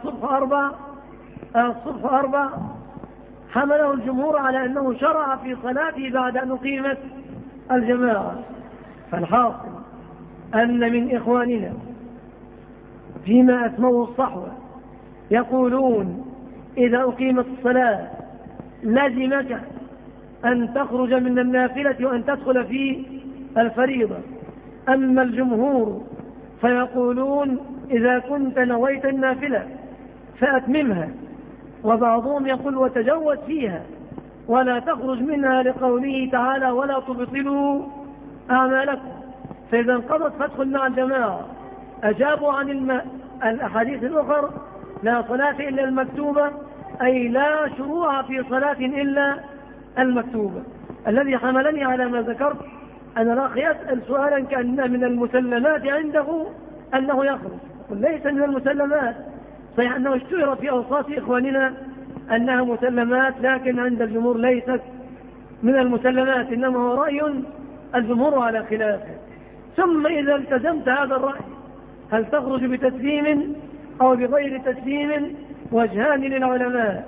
الصبح 4. حمله الجمهور على أنه شرع في صلاته بعد أن أقيمت الجماعة. فالحاصل أن من إخواننا فيما أسموه الصحوة يقولون إذا أقيمت الصلاة لزمك أن تخرج من النافلة وأن تدخل في الفريضة. أما الجمهور فيقولون إذا كنت نويت النافلة فأتممها، وبعضهم يقول وتجوز فيها ولا تخرج منها لقوله تعالى ولا تبطلوا أعمالكم. فإذا انقضت فادخل مع الجماعة. أجابوا عن الأحاديث الأخرى لا صلاة إلا المكتوبة، أي لا شروع في صلاة إلا المكتوبة. الذي حملني على ما ذكرت أن الأخ يسأل سؤالا كأن من المسلمات عنده أنه يخرج. ليس من المسلمات، صحيح أنه اشتهر في أوساط إخواننا أنها مسلمات، لكن عند الجمهور ليست من المسلمات، إنما هو رأي الجمهور على خلافه. ثم إذا التزمت هذا الرأي هل تخرج بتسليم أو بغير تسليم؟ وجهان للعلماء،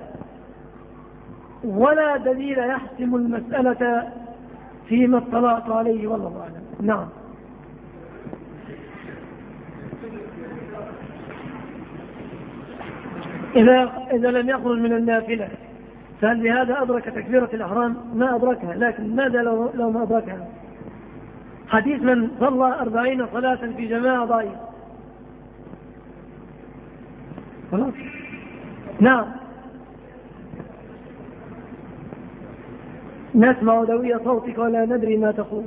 ولا دليل يحسم المسألة فيما اطلعت عليه والله أعلم. نعم. إذا لم يخرج من النافلة فهل بهذا أدرك تكبيرة الإحرام؟ ما أدركها، لكن ماذا لو ما أدركها؟ حديث من صلى 40 صلاة في جماعة ضعيف. خلاص. نعم. نسمع دوي صوتك ولا ندري ما تقول.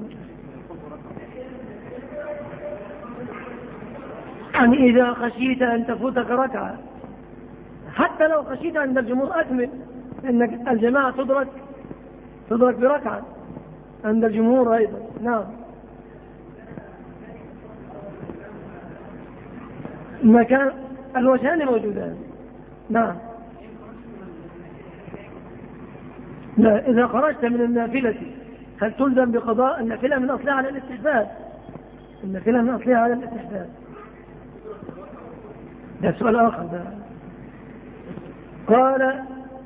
يعني إذا خشيت أن تفوتك ركعة، حتى لو خشيت عند الجمهور أكمل، لأن الجماعة تدرك بركعة عند الجمهور أيضا. نعم. المكان الوجهان موجودان. نعم. لا، إذا خرجت من النافلة هل تلزم بقضاء؟ النافلة من أصلها على الاستحباب. النافلة من أصلها على الاستحباب. ده سؤال آخر ده. قال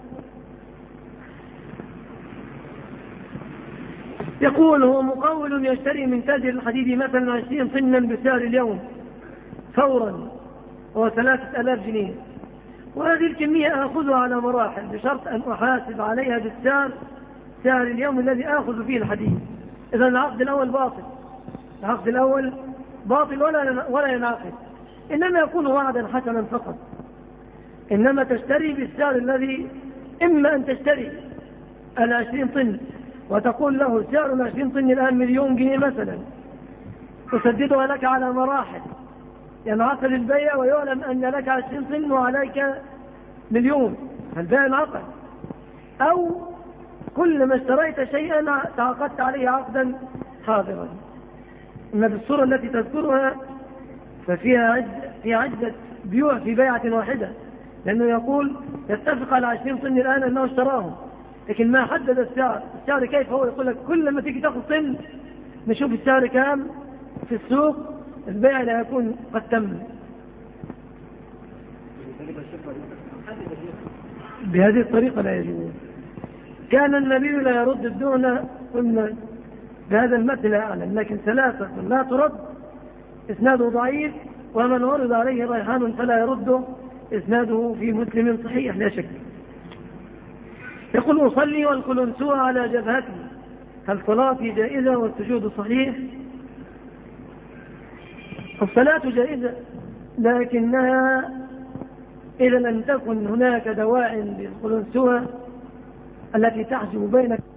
يقول هو مقاول يشتري من تاجر الحديد مثلا 20 طنا بسعر اليوم فورا هو 3000 جنيه، وهذه الكمية آخذها على مراحل بشرط أن أحاسب عليها بالسعر سعر اليوم الذي آخذ فيه الحديد. إذا العقد الأول باطل، العقد الأول باطل ولا ينعقد، إنما يكون وعدا حسنا فقط. إنما تشتري بالسعر الذي إما أن تشتري 20 طن وتقول له سعر 20 طن الآن 1,000,000 جنيه مثلا، تسددها لك على مراحل، ينعقد البيع ويعلم أن لك 20 طن وعليك 1,000,000، البيع انعقد. أو كل ما اشتريت شيئا تعاقدت عليه عقدا حاضرا. إن بالصورة التي تذكرها ففيها عدة بيوع في بيعة واحدة، لأنه يقول يتفق على 20 طن الآن أنه اشتراهم، لكن ما حدد السعر كيف هو. يقول لك كل ما تيجي تاخذ طن نشوف السعر كام في السوق، البيع لا يكون قد تم. بهذه الطريقة لا يجوز. كان النبي لا يرد الدهن، قلنا بهذا المثل لا أعلم، لكن 3 لا ترد إسناده ضعيف، ومن ورد عليه ريحان فلا يرده إسناده في مسلم صحيح لا شك. يقول أصلي والقلنسوة على جبهتي، هل صلاتي جائزة والسجود صحيح؟ الصلاة جائزة، لكنها إذا لم تكن هناك دواع للقلنسوة التي تحجب بينك